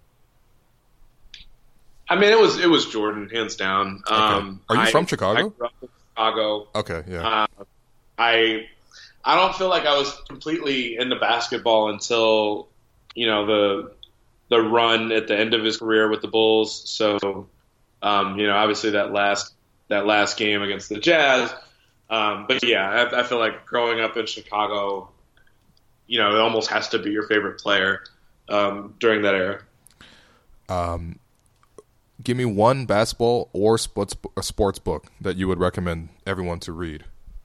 I mean, it was Jordan, hands down. Okay. Are you from Chicago? I grew up in Chicago. Okay, yeah. I don't feel like I was completely into basketball until, the run at the end of his career with the Bulls. So, obviously that last game against the Jazz. But yeah, I feel like growing up in Chicago, it almost has to be your favorite player during that era. Give me one basketball or sports book that you would recommend everyone to read.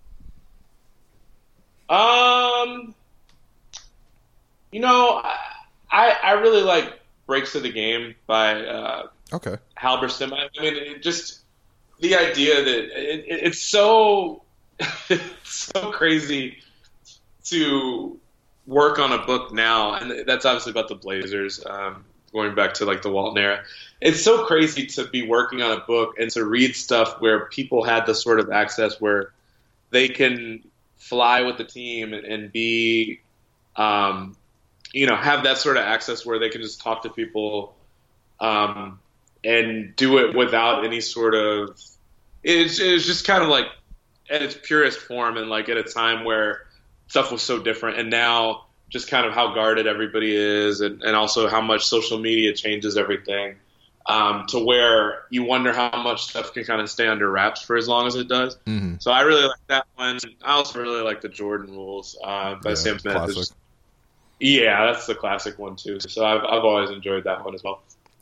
I really like Breaks of the Game by Halberstam. I mean, the idea that it's so it's so crazy to work on a book now, and that's obviously about the Blazers, going back to like the Walton era. It's so crazy to be working on a book and to read stuff where people had the sort of access where they can fly with the team and be, have that sort of access where they can just talk to people and do it without any sort of. It's just kind of like at its purest form, and like at a time where stuff was so different, and now just kind of how guarded everybody is, and also how much social media changes everything, to where you wonder how much stuff can kind of stay under wraps for as long as it does. Mm-hmm. So I really like that one. I also really like the Jordan Rules by Sam Smith. Yeah, that's the classic one too. So I've always enjoyed that one as well.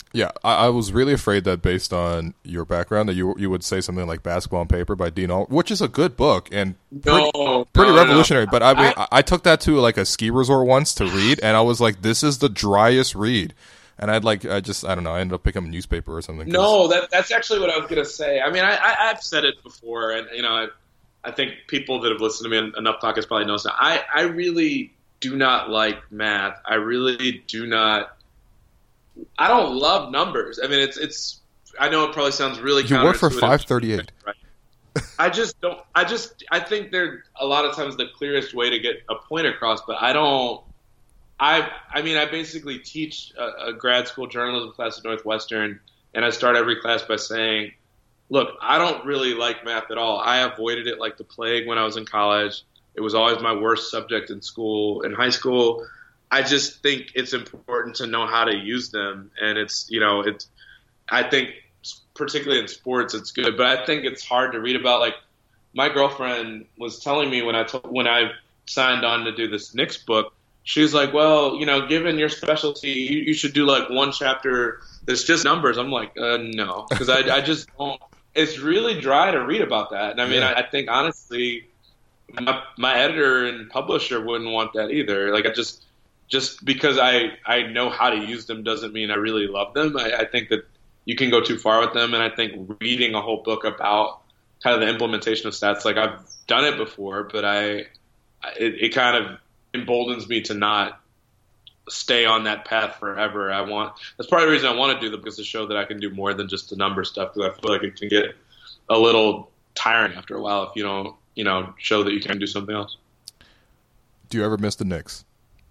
Yeah, I was really afraid that based on your background that you would say something like Basketball on Paper by Dean Alt, which is a good book and pretty revolutionary. No. But I mean, I took that to like a ski resort once to read, and I was like, this is the driest read. And I don't know, I ended up picking up a newspaper or something. No, that's actually what I was going to say. I mean, I've said it before, and I think people that have listened to me on enough podcasts probably know that. I really do not like math. I really do not. I don't love numbers. I mean, it's. I know it probably sounds really. You work for 538. Right? I just don't. I think they're a lot of times the clearest way to get a point across, but I don't. I mean, I basically teach a grad school journalism class at Northwestern, and I start every class by saying, "Look, I don't really like math at all. I avoided it like the plague when I was in college. It was always my worst subject in school, in high school." I just think it's important to know how to use them, and it's I think particularly in sports it's good, but I think it's hard to read about. Like my girlfriend was telling me when I signed on to do this Knicks book, she was like, "Well, given your specialty, you should do like one chapter that's just numbers." I'm like, no, because I just don't. It's really dry to read about that, and I mean, I think honestly, my editor and publisher wouldn't want that either. Like just because I know how to use them doesn't mean I really love them. I think that you can go too far with them, and I think reading a whole book about kind of the implementation of stats, like I've done it before, but it kind of emboldens me to not stay on that path forever. That's part of the reason I want to do the book, is to show that I can do more than just the number stuff, because I feel like it can get a little tiring after a while if you don't, show that you can do something else. Do you ever miss the Knicks?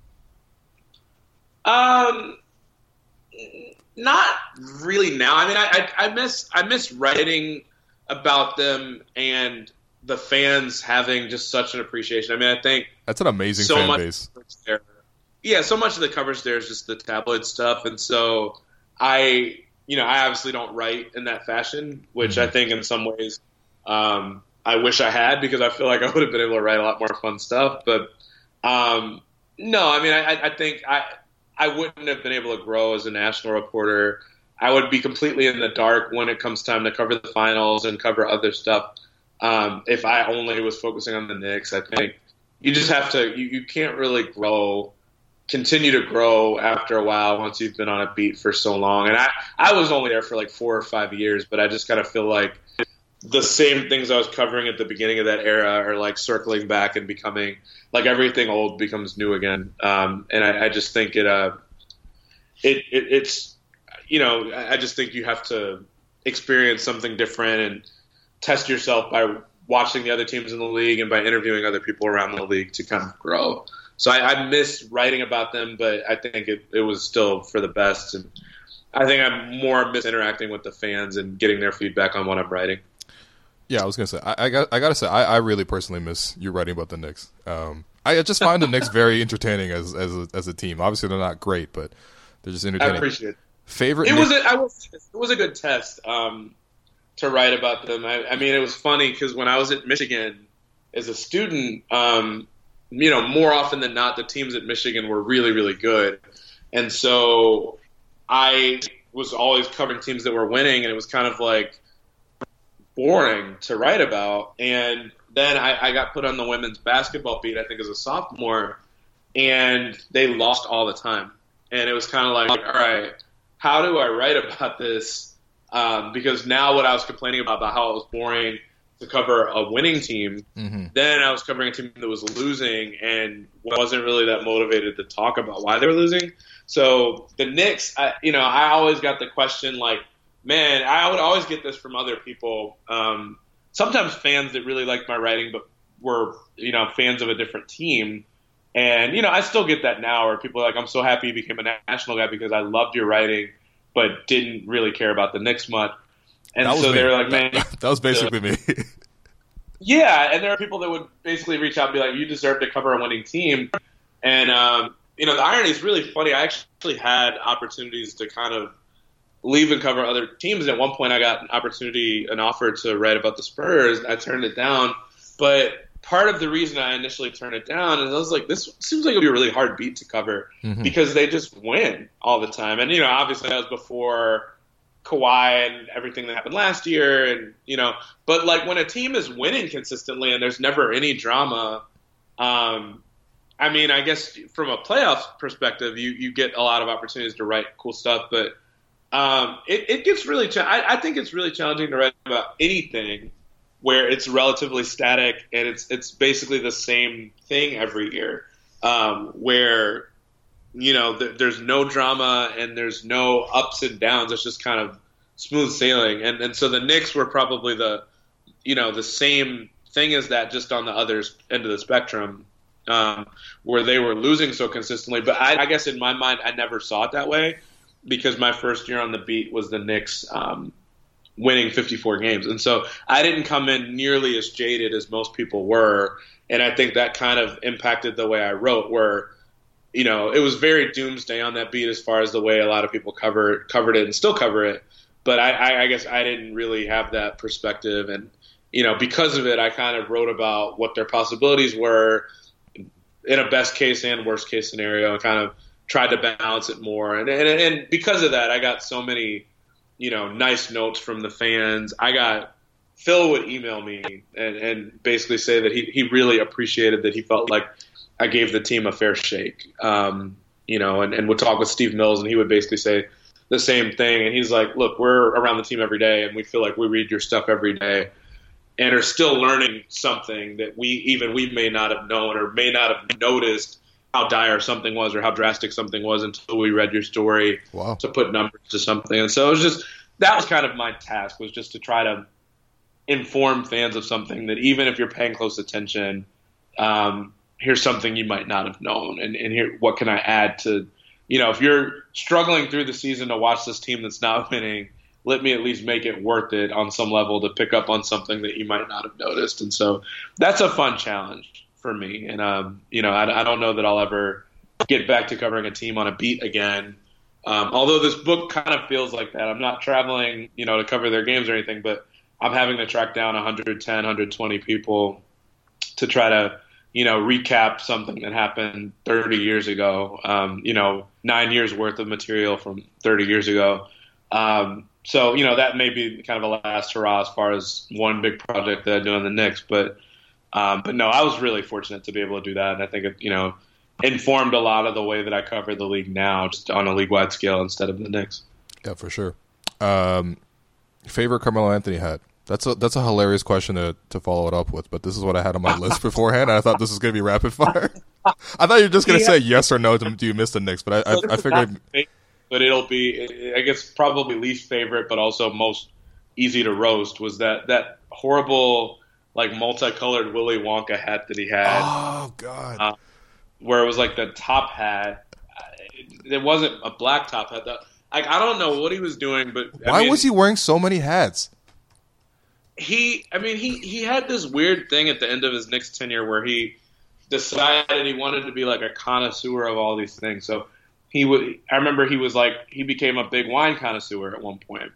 Not really now. I mean, I miss writing about them and the fans having just such an appreciation. I mean, I think that's an amazing fan base. Yeah, so much of the coverage there is just the tabloid stuff, and so I obviously don't write in that fashion, which I think in some ways I wish I had, because I feel like I would have been able to write a lot more fun stuff. But no, I mean, I think I wouldn't have been able to grow as a national reporter. I would be completely in the dark when it comes time to cover the finals and cover other stuff. If I only was focusing on the Knicks, I think you just have to. You can't really continue to grow after a while once you've been on a beat for so long. And I was only there for like 4 or 5 years, but I just kind of feel like the same things I was covering at the beginning of that era are like circling back and becoming like everything old becomes new again. And I just think it's I just think you have to experience something different and test yourself by watching the other teams in the league and by interviewing other people around the league to kind of grow. So I miss writing about them, but I think it was still for the best. And I think I more miss interacting with the fans and getting their feedback on what I'm writing. Yeah, I was gonna say I gotta say I really personally miss you writing about the Knicks. I just find the Knicks very entertaining as a team. Obviously, they're not great, but they're just entertaining. I appreciate it. Favorite? It was a good test to write about them. I mean, it was funny because when I was at Michigan as a student, more often than not, the teams at Michigan were really, really good, and so I was always covering teams that were winning, and it was kind of like boring to write about. And then I got put on the women's basketball beat, I think as a sophomore, and they lost all the time. And it was kind of like, all right, how do I write about this? Because now what I was complaining about how it was boring to cover a winning team, then I was covering a team that was losing and wasn't really that motivated to talk about why they were losing. So the Knicks, I always got the question like, man, I would always get this from other people. Sometimes fans that really liked my writing but were, fans of a different team. And, I still get that now where people are like, I'm so happy you became a national guy because I loved your writing but didn't really care about the Knicks much. And so they were like, man. That was basically me. Yeah, and there are people that would basically reach out and be like, you deserve to cover a winning team. And, the irony is really funny. I actually had opportunities to kind of leave and cover other teams. And at one point I got an offer to write about the Spurs. I turned it down. But part of the reason I initially turned it down is I was like, this seems like it would be a really hard beat to cover because they just win all the time. And, obviously that was before Kawhi and everything that happened last year. And, but like when a team is winning consistently and there's never any drama, I guess from a playoff perspective, you get a lot of opportunities to write cool stuff, but it gets really I think it's really challenging to write about anything where it's relatively static and it's basically the same thing every year, where there's no drama and there's no ups and downs. It's just kind of smooth sailing, and so the Knicks were probably the same thing as that, just on the other end of the spectrum, where they were losing so consistently. But I guess in my mind, I never saw it that way because my first year on the beat was the Knicks winning 54 games. And so I didn't come in nearly as jaded as most people were. And I think that kind of impacted the way I wrote, where, it was very doomsday on that beat as far as the way a lot of people covered it and still cover it. But I guess I didn't really have that perspective. And, because of it, I kind of wrote about what their possibilities were in a best case and worst case scenario, and kind of tried to balance it more. And because of that, I got so many, nice notes from the fans. Phil would email me and basically say that he really appreciated that he felt like I gave the team a fair shake, and would talk with Steve Mills, and he would basically say the same thing. And he's like, look, we're around the team every day, and we feel like we read your stuff every day and are still learning something that we may not have known or may not have noticed how dire something was or how drastic something was until we read your story. Wow. To put numbers to something. And so it was that was kind of my task, was just to try to inform fans of something that even if you're paying close attention, here's something you might not have known. And here, what can I add to, if you're struggling through the season to watch this team that's not winning, let me at least make it worth it on some level to pick up on something that you might not have noticed. And so that's a fun challenge for me. And, I don't know that I'll ever get back to covering a team on a beat again. Although this book kind of feels like that. I'm not traveling, to cover their games or anything, but I'm having to track down 110, 120 people to try to, recap something that happened 30 years ago, 9 years worth of material from 30 years ago. So, that may be kind of a last hurrah as far as one big project that I do on the Knicks. But no, I was really fortunate to be able to do that. And I think it, informed a lot of the way that I cover the league now, just on a league-wide scale instead of the Knicks. Yeah, for sure. Favorite Carmelo Anthony hat? That's a hilarious question to follow it up with, but this is what I had on my list beforehand, and I thought this was going to be rapid fire. I thought you were just going to say yes or no to do you miss the Knicks, but I figured... But it'll be, I guess, probably least favorite, but also most easy to roast, was that horrible, like, multicolored Willy Wonka hat that he had. Oh, God. Where it was like the top hat. It wasn't a black top hat. I don't know what he was doing, but... Why was he wearing so many hats? He had this weird thing at the end of his Knicks tenure where he decided he wanted to be like a connoisseur of all these things. So I remember he became a big wine connoisseur at one point.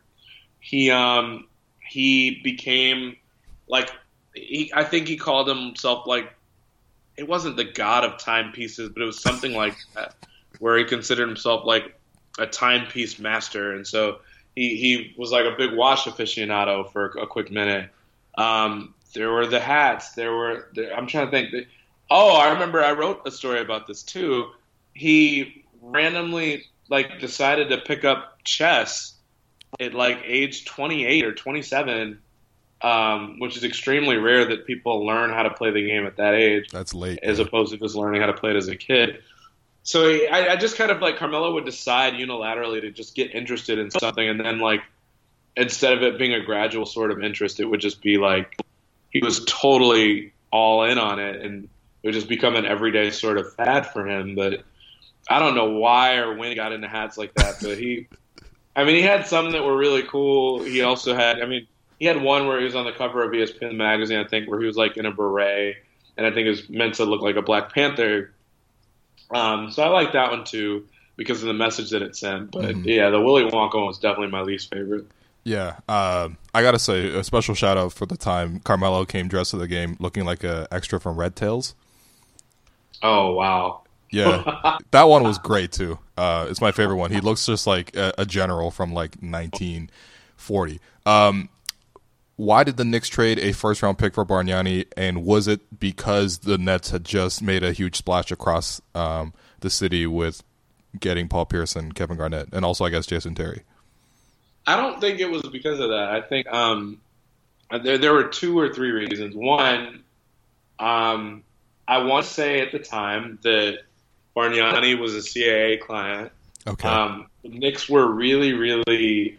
He became like, I think he called himself like, it wasn't the god of timepieces, but it was something like that, where he considered himself like a timepiece master. And so he was like a big watch aficionado for a quick minute. There were the hats. I'm trying to think. I remember I wrote a story about this too. He randomly decided to pick up chess at age 28 or 27, which is extremely rare that people learn how to play the game at that age. That's late. As opposed to just learning how to play it as a kid. So I just kind of Carmelo would decide unilaterally to just get interested in something, and then instead of it being a gradual sort of interest, it would just be he was totally all in on it, and it would just become an everyday sort of fad for him. But I don't know why or when he got into hats like that, but he had some that were really cool. He also had, he had one where he was on the cover of ESPN magazine, I think, where he was in a beret, and I think it was meant to look like a Black Panther. So I like that one too because of the message that it sent. But yeah, the Willy Wonka one was definitely my least favorite. Yeah, I gotta say a special shout out for the time Carmelo came dressed to the game looking like a extra from Red Tails. Oh wow! Yeah, that one was great too. It's my favorite one. He looks just like a general from like 1940. Why did the Knicks trade a first round pick for Bargnani, and was it because the Nets had just made a huge splash across the city with getting Paul Pierce and Kevin Garnett, and also I guess Jason Terry? I don't think it was because of that. I think there were 2 or 3 reasons. One, I want to say at the time that Bargnani was a CAA client. Okay. The Knicks were really, really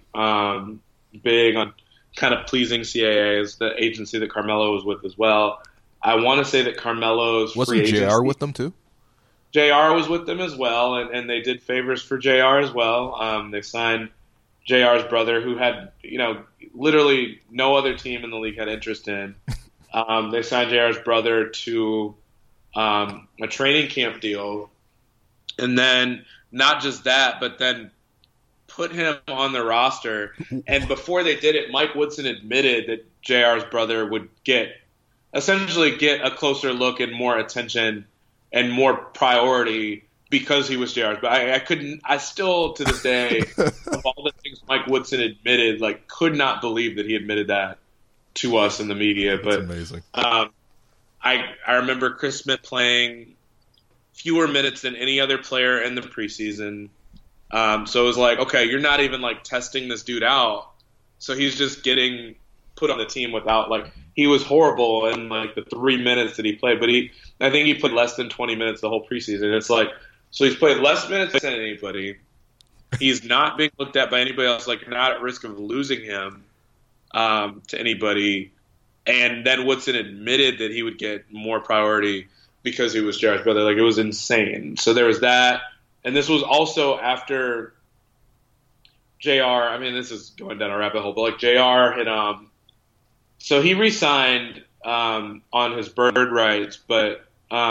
big on kind of pleasing CAA, as the agency that Carmelo was with as well. I want to say that Carmelo's wasn't JR with them too? JR was with them as well, and they did favors for JR as well. They signed JR's brother, who had, literally no other team in the league had interest in. They signed JR's brother to a training camp deal. And then not just that, but then put him on the roster. And before they did it, Mike Woodson admitted that JR's brother would essentially get a closer look and more attention and more priority because he was JR's. But I still to this day, of all the things Mike Woodson admitted, could not believe that he admitted that to us in the media. That's but amazing. I remember Chris Smith playing fewer minutes than any other player in the preseason. So it was like, okay, you're not even testing this dude out. So he's just getting put on the team without he was horrible in the 3 minutes that he played, but I think he played less than 20 minutes the whole preseason. It's so he's played less minutes than anybody. He's not being looked at by anybody else. You're not at risk of losing him to anybody. And then Woodson admitted that he would get more priority because he was JR's brother. It was insane. So there was that. And this was also after JR. I mean, this is going down a rabbit hole, but JR had so he re-signed on his bird rights, but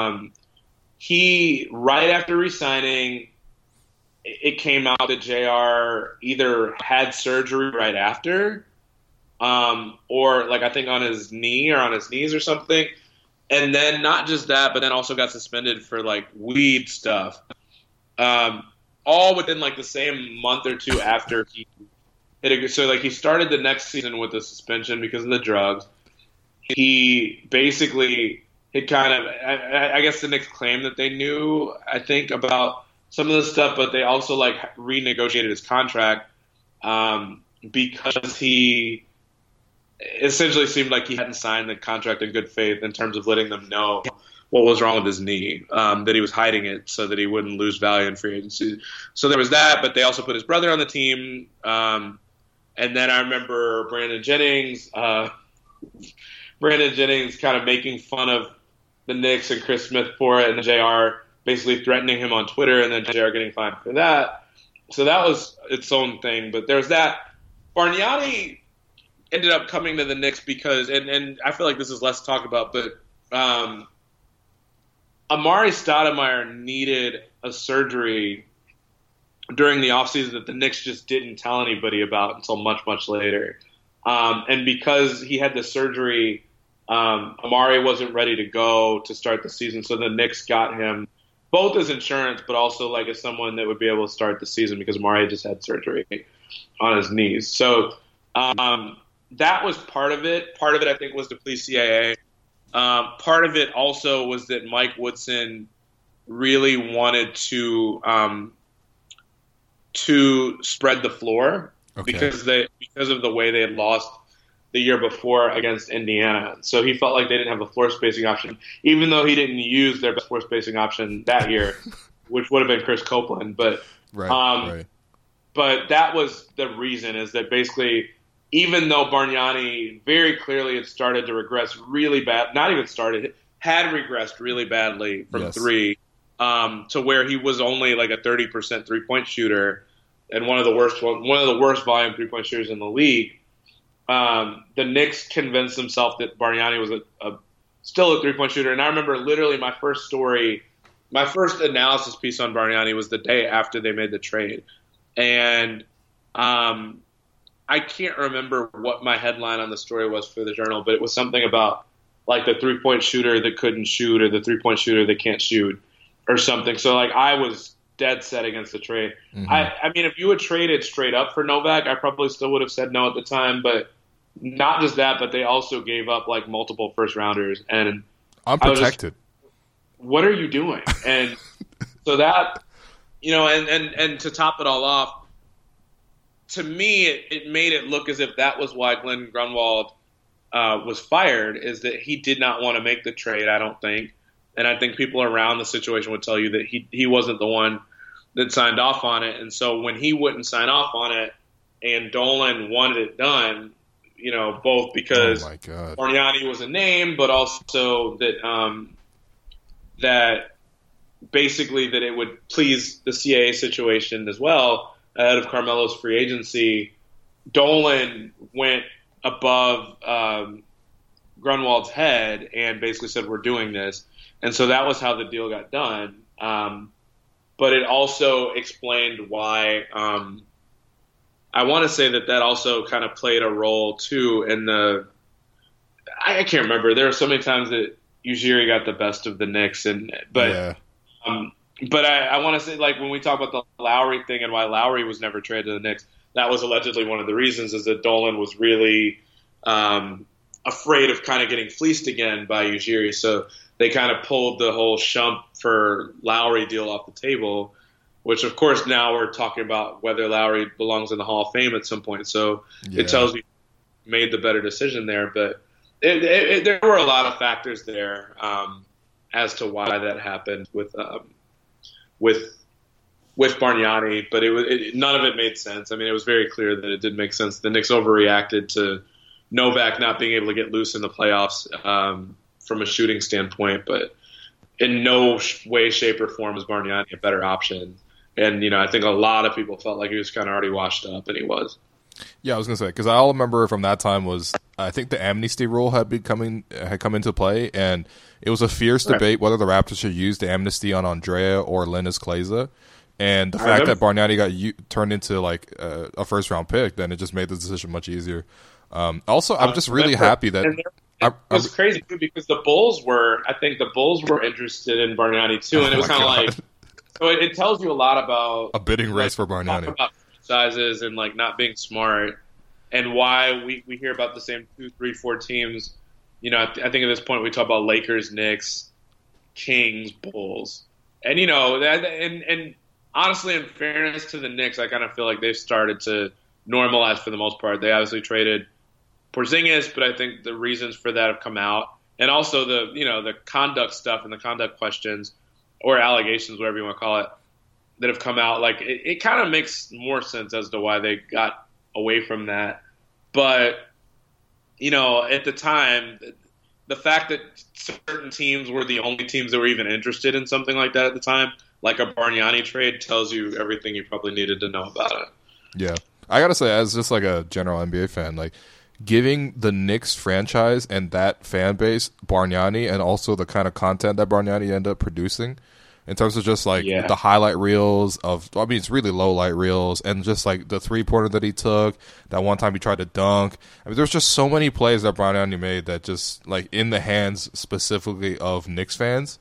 he, right after re-signing, it came out that JR either had surgery right after, or I think on his knee or on his knees or something. And then not just that, but then also got suspended for weed stuff. All within the same month or two after he hit so he started the next season with a suspension because of the drugs. He basically had kind of, I guess the Knicks claimed that they knew, I think, about some of the stuff, but they also renegotiated his contract because he essentially seemed like he hadn't signed the contract in good faith in terms of letting them know what was wrong with his knee, that he was hiding it so that he wouldn't lose value in free agency. So there was that, but they also put his brother on the team. And then I remember Brandon Jennings kind of making fun of the Knicks and Chris Smith for it, and then JR basically threatening him on Twitter, and then JR getting fined for that. So that was its own thing. But there's that. Bargnani ended up coming to the Knicks because, and I feel like this is less talked about, but Amari Stoudemire needed a surgery during the offseason that the Knicks just didn't tell anybody about until much, much later. And because he had the surgery, Amari wasn't ready to go to start the season, so the Knicks got him both as insurance, but also as someone that would be able to start the season because Amari just had surgery on his knees. So that was part of it. Part of it, I think, was to please CAA. Part of it also was that Mike Woodson really wanted to spread the floor because of the way they had lost the year before against Indiana. So he felt like they didn't have a floor spacing option, even though he didn't use their best floor spacing option that year, which would have been Chris Copeland. But right. But that was the reason, is that basically, even though Bargnani very clearly had started to regress really bad, not even started, had regressed really badly from three, to where he was only a 30% 3-point shooter and one of the worst volume 3-point shooters in the league. The Knicks convinced themselves that Bargnani was still a 3-point shooter. And I remember literally my first analysis piece on Bargnani was the day after they made the trade. And I I can't remember what my headline on the story was for the Journal, but it was something about like the 3-point shooter that couldn't shoot or the 3-point shooter that can't shoot or something. So like I was dead set against the trade. Mm-hmm. I mean, if you had traded straight up for Novak, I probably still would have said no at the time, but not just that, but they also gave up like multiple first rounders and unprotected. What are you doing? And so that, you know, and to top it all off, to me, it made it look as if that was why Glenn Grunwald was fired, is that he did not want to make the trade, I don't think. And I think people around the situation would tell you that he wasn't the one that signed off on it. And so when he wouldn't sign off on it and Dolan wanted it done, you know, both because Bargnani was a name, but also that that basically that it would please the CAA situation as well ahead of Carmelo's free agency, Dolan went above Grunwald's head and basically said, we're doing this. And so that was how the deal got done. But it also explained why I want to say that also kind of played a role too in the – I can't remember. There are so many times that Ujiri got the best of the Knicks. But I want to say, like, when we talk about the Lowry thing and why Lowry was never traded to the Knicks, that was allegedly one of the reasons, is that Dolan was really afraid of kind of getting fleeced again by Ujiri. So they kind of pulled the whole Shump for Lowry deal off the table, which, of course, now we're talking about whether Lowry belongs in the Hall of Fame at some point. So it tells you made the better decision there. But there were a lot of factors there as to why that happened with Bargnani, but none of it made sense. I mean, it was very clear that it did make sense. The Knicks overreacted to Novak not being able to get loose in the playoffs from a shooting standpoint, but in no way, shape, or form is Bargnani a better option. And, you know, I think a lot of people felt like he was kind of already washed up, and he was. Yeah, I was going to say, because all I remember from that time was I think the amnesty rule had come into play, and it was a fierce debate whether the Raptors should use the amnesty on Andrea or Linus Kleza. And the fact that Bargnani got turned into like a first-round pick, then it just made the decision much easier. Also, I'm just really happy that it was crazy too, because the Bulls were interested in Bargnani too, and it was kind of like, so it tells you a lot about a bidding race for Bargnani, about sizes and like not being smart, and why we hear about the same 2, 3, 4 teams. You know, I think at this point we talk about Lakers, Knicks, Kings, Bulls, and you know that and honestly, in fairness to the Knicks, I kind of feel like they've started to normalize for the most part. They obviously traded Porzingis, but I think the reasons for that have come out, and also the conduct stuff and the conduct questions or allegations, whatever you want to call it, that have come out. Like it kind of makes more sense as to why they got away from that. But you know, at the time, the fact that certain teams were the only teams that were even interested in something like that at the time, like a Bargnani trade, tells you everything you probably needed to know about it. Yeah. I got to say, as just like a general NBA fan, like giving the Knicks franchise and that fan base Bargnani, and also the kind of content that Bargnani ended up producing in terms of just like the highlight reels it's really low light reels, and just like the 3-pointer that he took, that one time he tried to dunk. I mean, there's just so many plays that Bargnani made that just like in the hands specifically of Knicks fans,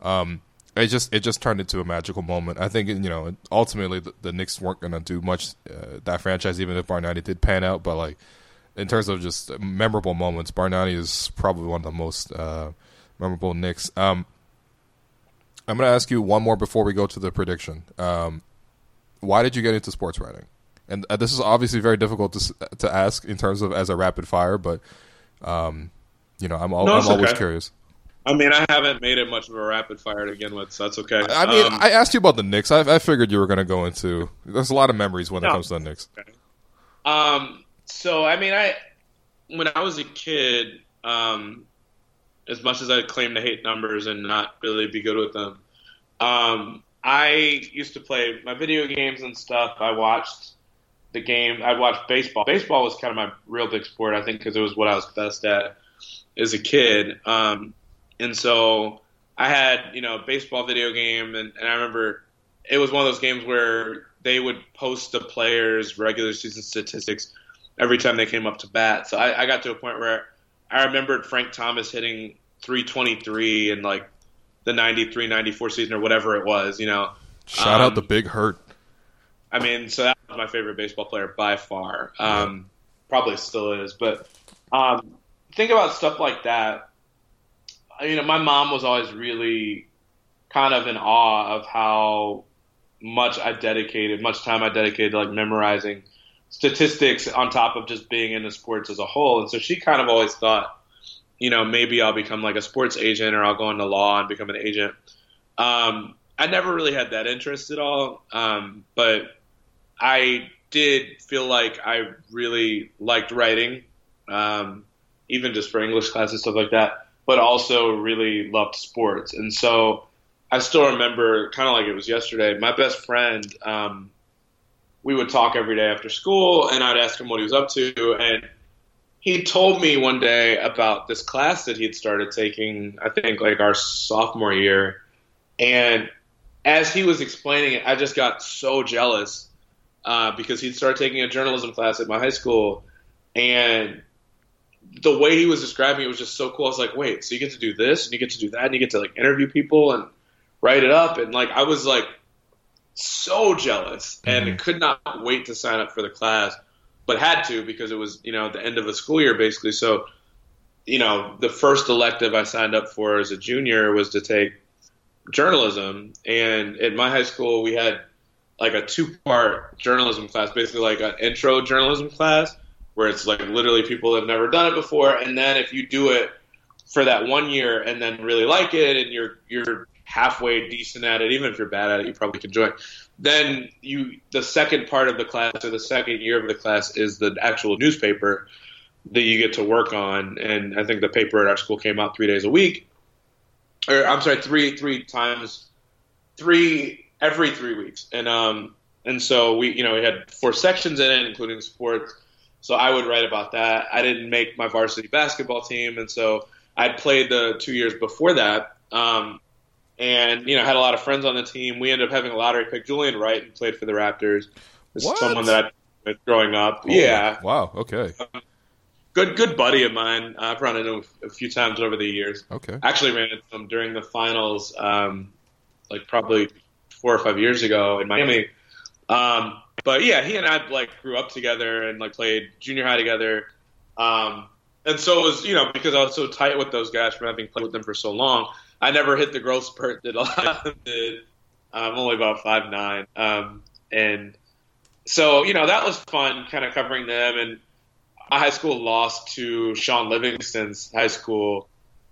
it just turned into a magical moment. I think, you know, ultimately the Knicks weren't going to do much that franchise, even if Bargnani did pan out. But like in terms of just memorable moments, Bargnani is probably one of the most memorable Knicks. I'm going to ask you one more before we go to the prediction. Why did you get into sports writing? And this is obviously very difficult to ask in terms of as a rapid fire, but you know, I'm always curious. I mean, I haven't made it much of a rapid fire to begin with, so that's okay. I mean, I asked you about the Knicks. I figured you were going to go into. There's a lot of memories when it comes to the Knicks. Okay. So I mean, when I was a kid, as much as I claim to hate numbers and not really be good with them, I used to play my video games and stuff. I watched the game. I watched baseball. Baseball was kind of my real big sport, I think, because it was what I was best at as a kid. And so I had, you know, a baseball video game, and I remember it was one of those games where they would post the players' regular season statistics every time they came up to bat. So I got to a point where I remembered Frank Thomas hitting 323 in like the 93, 94 season or whatever it was, Shout out the Big Hurt. I mean, so that was my favorite baseball player by far. Probably still is. But think about stuff like that. My mom was always really kind of in awe of how much time I dedicated to like memorizing statistics on top of just being into sports as a whole. And so she kind of always thought, maybe I'll become like a sports agent or I'll go into law and become an agent. I never really had that interest at all. But I did feel like I really liked writing, even just for English classes, stuff like that, but also really loved sports. And so I still remember, kind of like it was yesterday, my best friend, we would talk every day after school, and I'd ask him what he was up to. And he told me one day about this class that he had started taking, I think like our sophomore year. And as he was explaining it, I just got so jealous because he'd started taking a journalism class at my high school. And the way he was describing it was just so cool. I was like, wait, so you get to do this and you get to do that and you get to like interview people and write it up. And like I was like so jealous and could not wait to sign up for the class, but had to because it was, at the end of a school year basically. So, the first elective I signed up for as a junior was to take journalism. And at my high school, we had like a 2-part journalism class, basically like an intro journalism class where it's like literally people that have never done it before. And then if you do it for that 1 year and then really like it and you're halfway decent at it, even if you're bad at it, you probably can join. Then the second part of the class or the second year of the class is the actual newspaper that you get to work on. And I think the paper at our school came out 3 days a week. Or I'm sorry, every 3 weeks. And so we had 4 sections in it, including sports. So I would write about that. I didn't make my varsity basketball team. And so I'd played the 2 years before that. And, had a lot of friends on the team. We ended up having a lottery pick. Julian Wright, who played for the Raptors, is someone that I played with growing up. Oh, yeah. Wow. Okay. Good buddy of mine. I've run into him a few times over the years. Okay. Actually ran into him during the finals, like probably 4 or 5 years ago in Miami. But yeah, he and I like grew up together and like played junior high together. And so it was, because I was so tight with those guys from having played with them for so long, I never hit the growth spurt that a lot of them did. I'm only about 5'9". And so, that was fun kind of covering them. And my high school lost to Sean Livingston's high school.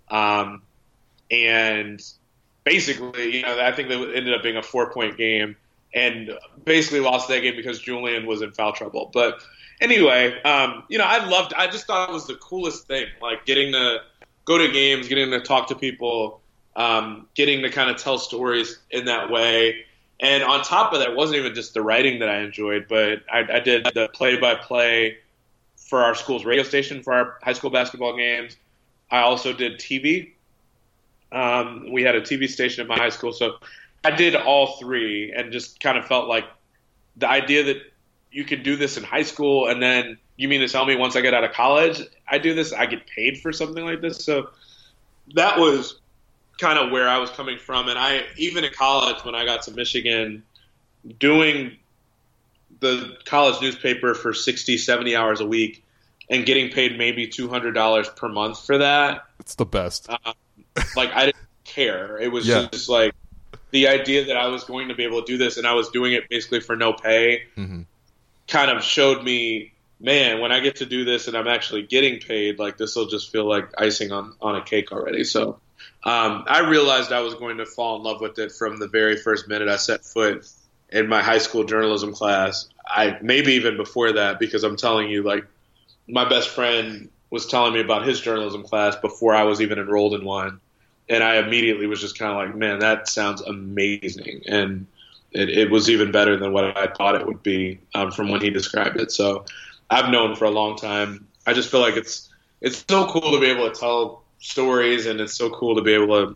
And basically, I think that ended up being a 4-point game and basically lost that game because Julian was in foul trouble. But anyway, I just thought it was the coolest thing, like getting to go to games, getting to talk to people, getting to kind of tell stories in that way. And on top of that, it wasn't even just the writing that I enjoyed, but I did the play-by-play for our school's radio station for our high school basketball games. I also did TV. We had a TV station at my high school, so I did all 3 and just kind of felt like the idea that you could do this in high school and then you mean to tell me once I get out of college, I do this, I get paid for something like this. So that was kind of where I was coming from. And even in college, when I got to Michigan, doing the college newspaper for 60, 70 hours a week and getting paid maybe $200 per month for that. It's the best. Like I didn't care. It was just like the idea that I was going to be able to do this and I was doing it basically for no pay kind of showed me, man, when I get to do this and I'm actually getting paid, like this will just feel like icing on a cake already. So I realized I was going to fall in love with it from the very first minute I set foot in my high school journalism class. Maybe even before that, because I'm telling you, like my best friend was telling me about his journalism class before I was even enrolled in one. And I immediately was just kind of like, man, that sounds amazing. And it was even better than what I thought it would be from when he described it. So I've known for a long time. I just feel like it's so cool to be able to tell stories, and it's so cool to be able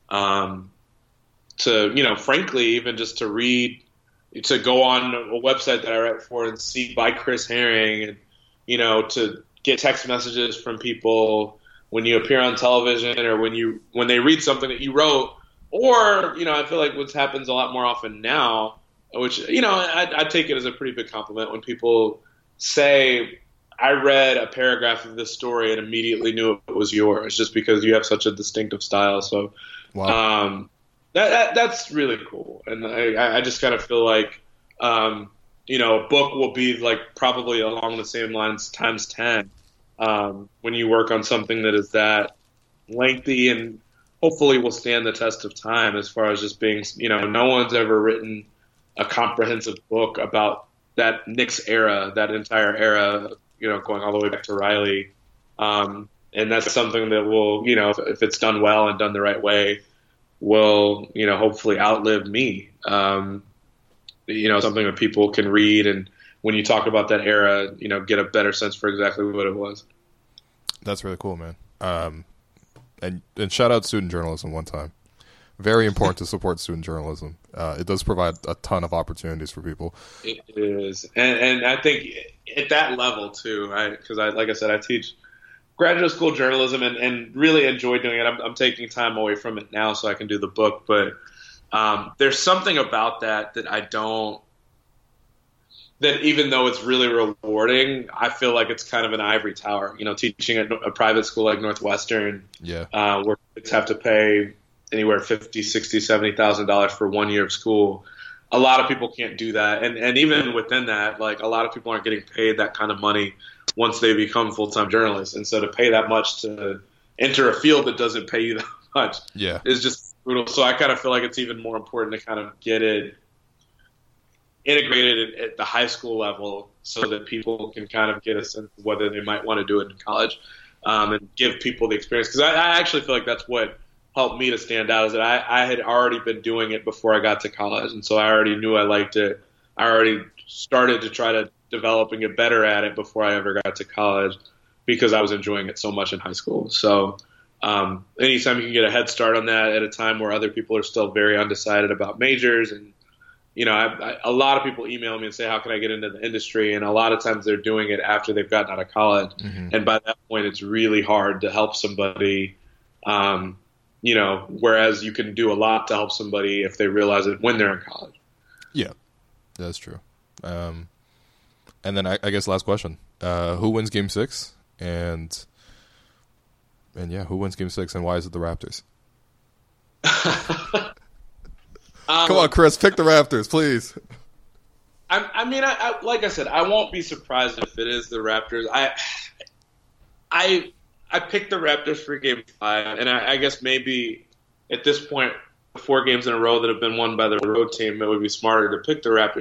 to frankly, even just to read, to go on a website that I write for and see by Chris Herring and to get text messages from people when you appear on television or when they read something that you wrote, or, I feel like what happens a lot more often now, which, I take it as a pretty big compliment when people say, I read a paragraph of this story and immediately knew it was yours just because you have such a distinctive style. So, wow. That's really cool. And I just kind of feel like, a book will be like probably along the same lines times 10 when you work on something that is that lengthy and hopefully will stand the test of time as far as just being, no one's ever written a comprehensive book about that Knicks era, that entire era, going all the way back to Riley. And that's something that will, if it's done well and done the right way, will, hopefully outlive me. Something that people can read. And when you talk about that era, get a better sense for exactly what it was. That's really cool, man. And shout out student journalism one time. Very important to support student journalism. It does provide a ton of opportunities for people. It is. And I think at that level, too, because like I said, I teach graduate school journalism and really enjoy doing it. I'm taking time away from it now so I can do the book. But there's something about that that even though it's really rewarding, I feel like it's kind of an ivory tower. Teaching at a private school like Northwestern, where kids have to pay anywhere $50,000, $60,000, $70,000 for 1 year of school. A lot of people can't do that, and even within that, like a lot of people aren't getting paid that kind of money once they become full-time journalists. And so to pay that much to enter a field that doesn't pay you that much is just brutal. So I kind of feel like it's even more important to kind of get it integrated at the high school level so that people can kind of get a sense of whether they might want to do it in college, and give people the experience. Because I actually feel like that's what helped me to stand out, is that I had already been doing it before I got to college. And so I already knew I liked it. I already started to try to develop and get better at it before I ever got to college because I was enjoying it so much in high school. So anytime you can get a head start on that at a time where other people are still very undecided about majors, and a lot of people email me and say, how can I get into the industry? And a lot of times they're doing it after they've gotten out of college. Mm-hmm. And by that point, it's really hard to help somebody, whereas you can do a lot to help somebody if they realize it when they're in college. Yeah, that's true. And then I guess last question, who wins game 6? And who wins game 6 and why is it the Raptors? Come on, Chris, pick the Raptors, please. I mean, like I said, I won't be surprised if it is the Raptors. I picked the Raptors for Game 5, and I guess maybe at this point, 4 games in a row that have been won by the road team, it would be smarter to pick the Raptors.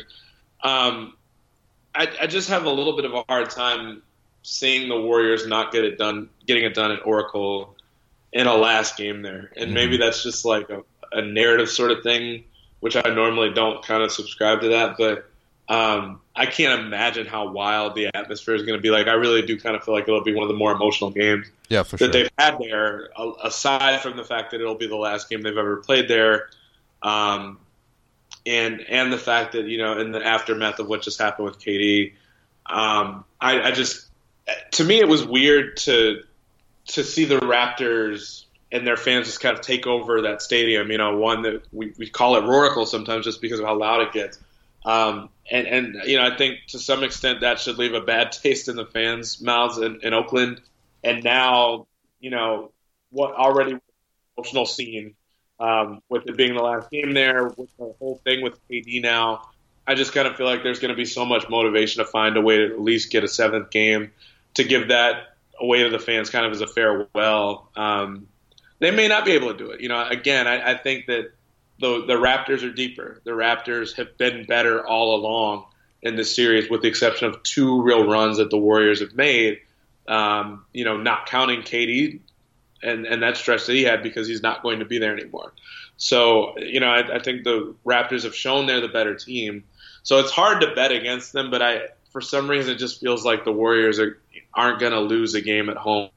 I just have a little bit of a hard time seeing the Warriors not getting it done at Oracle in a last game there, and maybe that's just like a narrative sort of thing, which I normally don't kind of subscribe to that, but I can't imagine how wild the atmosphere is going to be. Like, I really do kind of feel like it'll be one of the more emotional games that they've had there, aside from the fact that it'll be the last game they've ever played there, and the fact that, in the aftermath of what just happened with KD, I just, to me, it was weird to see the Raptors and their fans just kind of take over that stadium, one that we call it Roracle sometimes just because of how loud it gets. And I think to some extent that should leave a bad taste in the fans' mouths in Oakland. And now, what already emotional scene, with it being the last game there, with the whole thing with KD now, I just kind of feel like there's going to be so much motivation to find a way to at least get a 7th game to give that away to the fans kind of as a farewell. They may not be able to do it. Again, I think that the Raptors are deeper. The Raptors have been better all along in this series, with the exception of 2 real runs that the Warriors have made, not counting KD and that stretch that he had because he's not going to be there anymore. So, I think the Raptors have shown they're the better team. So it's hard to bet against them, but for some reason, it just feels like the Warriors aren't going to lose a game at home.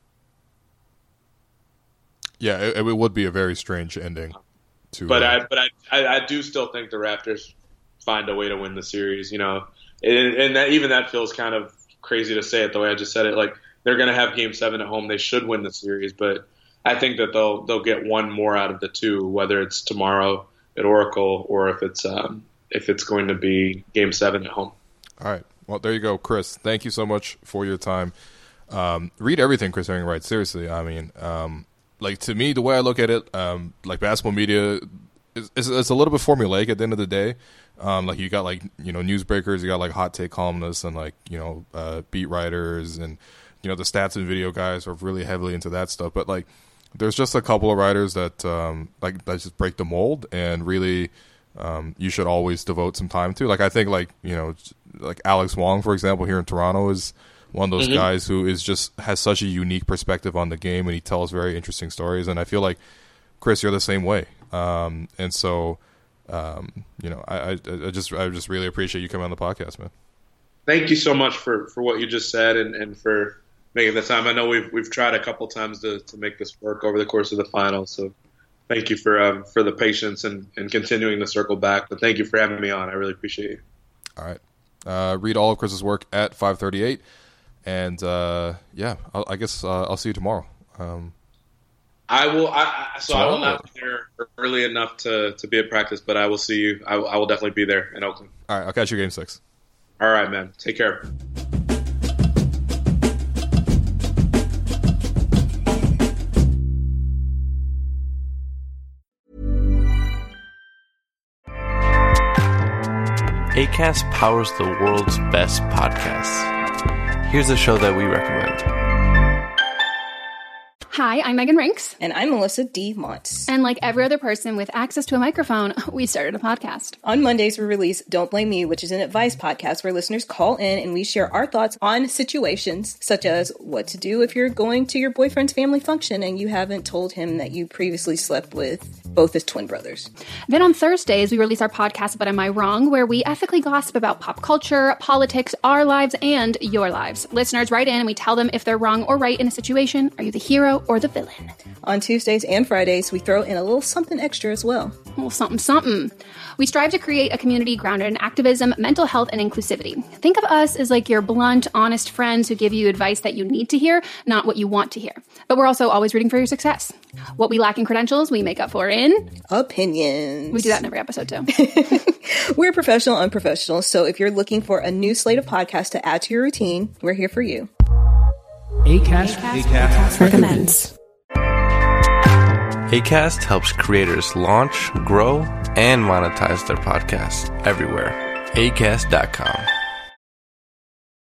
Yeah, it would be a very strange ending. But I do still think the Raptors find a way to win the series, and that even that feels kind of crazy to say it the way I just said it. Like, they're going to have Game 7 at home. They should win the series, but I think that they'll get one more out of the two, whether it's tomorrow at Oracle or if it's going to be Game 7 at home. All right. Well, there you go, Chris. Thank you so much for your time. Read everything Chris Herring writes. Seriously, I mean, like, to me, the way I look at it, like, basketball media is a little bit formulaic at the end of the day. Like, you got, like, you know, newsbreakers, you got, like, hot take columnists and, like, you know, beat writers, and, you know, the stats and video guys are really heavily into that stuff. But, like, there's just a couple of writers that that just break the mold, and really you should always devote some time to. Like, I think, like, you know, like Alex Wong, for example, here in Toronto, is one of those guys who is just has such a unique perspective on the game, and he tells very interesting stories. And I feel like, Chris, you're the same way. And so, you know, I just really appreciate you coming on the podcast, man. Thank you so much for what you just said and for making the time. I know we've tried a couple times to make this work over the course of the finals. So thank you for the patience and continuing to circle back. But thank you for having me on. I really appreciate you. All right. Read all of Chris's work at 538. And, yeah, I guess I'll see you tomorrow. I will. I will not be there early enough to be at practice, but I will see you. I will definitely be there in Oakland. All right. I'll catch you Game 6. All right, man. Take care. Acast powers the world's best podcasts. Here's a show that we recommend. Hi, I'm Megan Rinks. And I'm Melissa D. Montz. And like every other person with access to a microphone, we started a podcast. On Mondays, we release Don't Blame Me, which is an advice podcast where listeners call in and we share our thoughts on situations such as what to do if you're going to your boyfriend's family function and you haven't told him that you previously slept with both his twin brothers. Then on Thursdays, we release our podcast, But Am I Wrong?, where we ethically gossip about pop culture, politics, our lives, and your lives. Listeners write in and we tell them if they're wrong or right in a situation. Are you the hero or the villain? On Tuesdays and Fridays, we throw in a little something extra as well. A little something. We strive to create a community grounded in activism, mental health, and inclusivity. Think of us as like your blunt, honest friends who give you advice that you need to hear, not what you want to hear. But we're also always rooting for your success. What we lack in credentials, we make up for in opinions. We do that in every episode, too. We're professional, unprofessional, so if you're looking for a new slate of podcasts to add to your routine, we're here for you. Acast recommends. Acast helps creators launch, grow, and monetize their podcasts everywhere. Acast.com.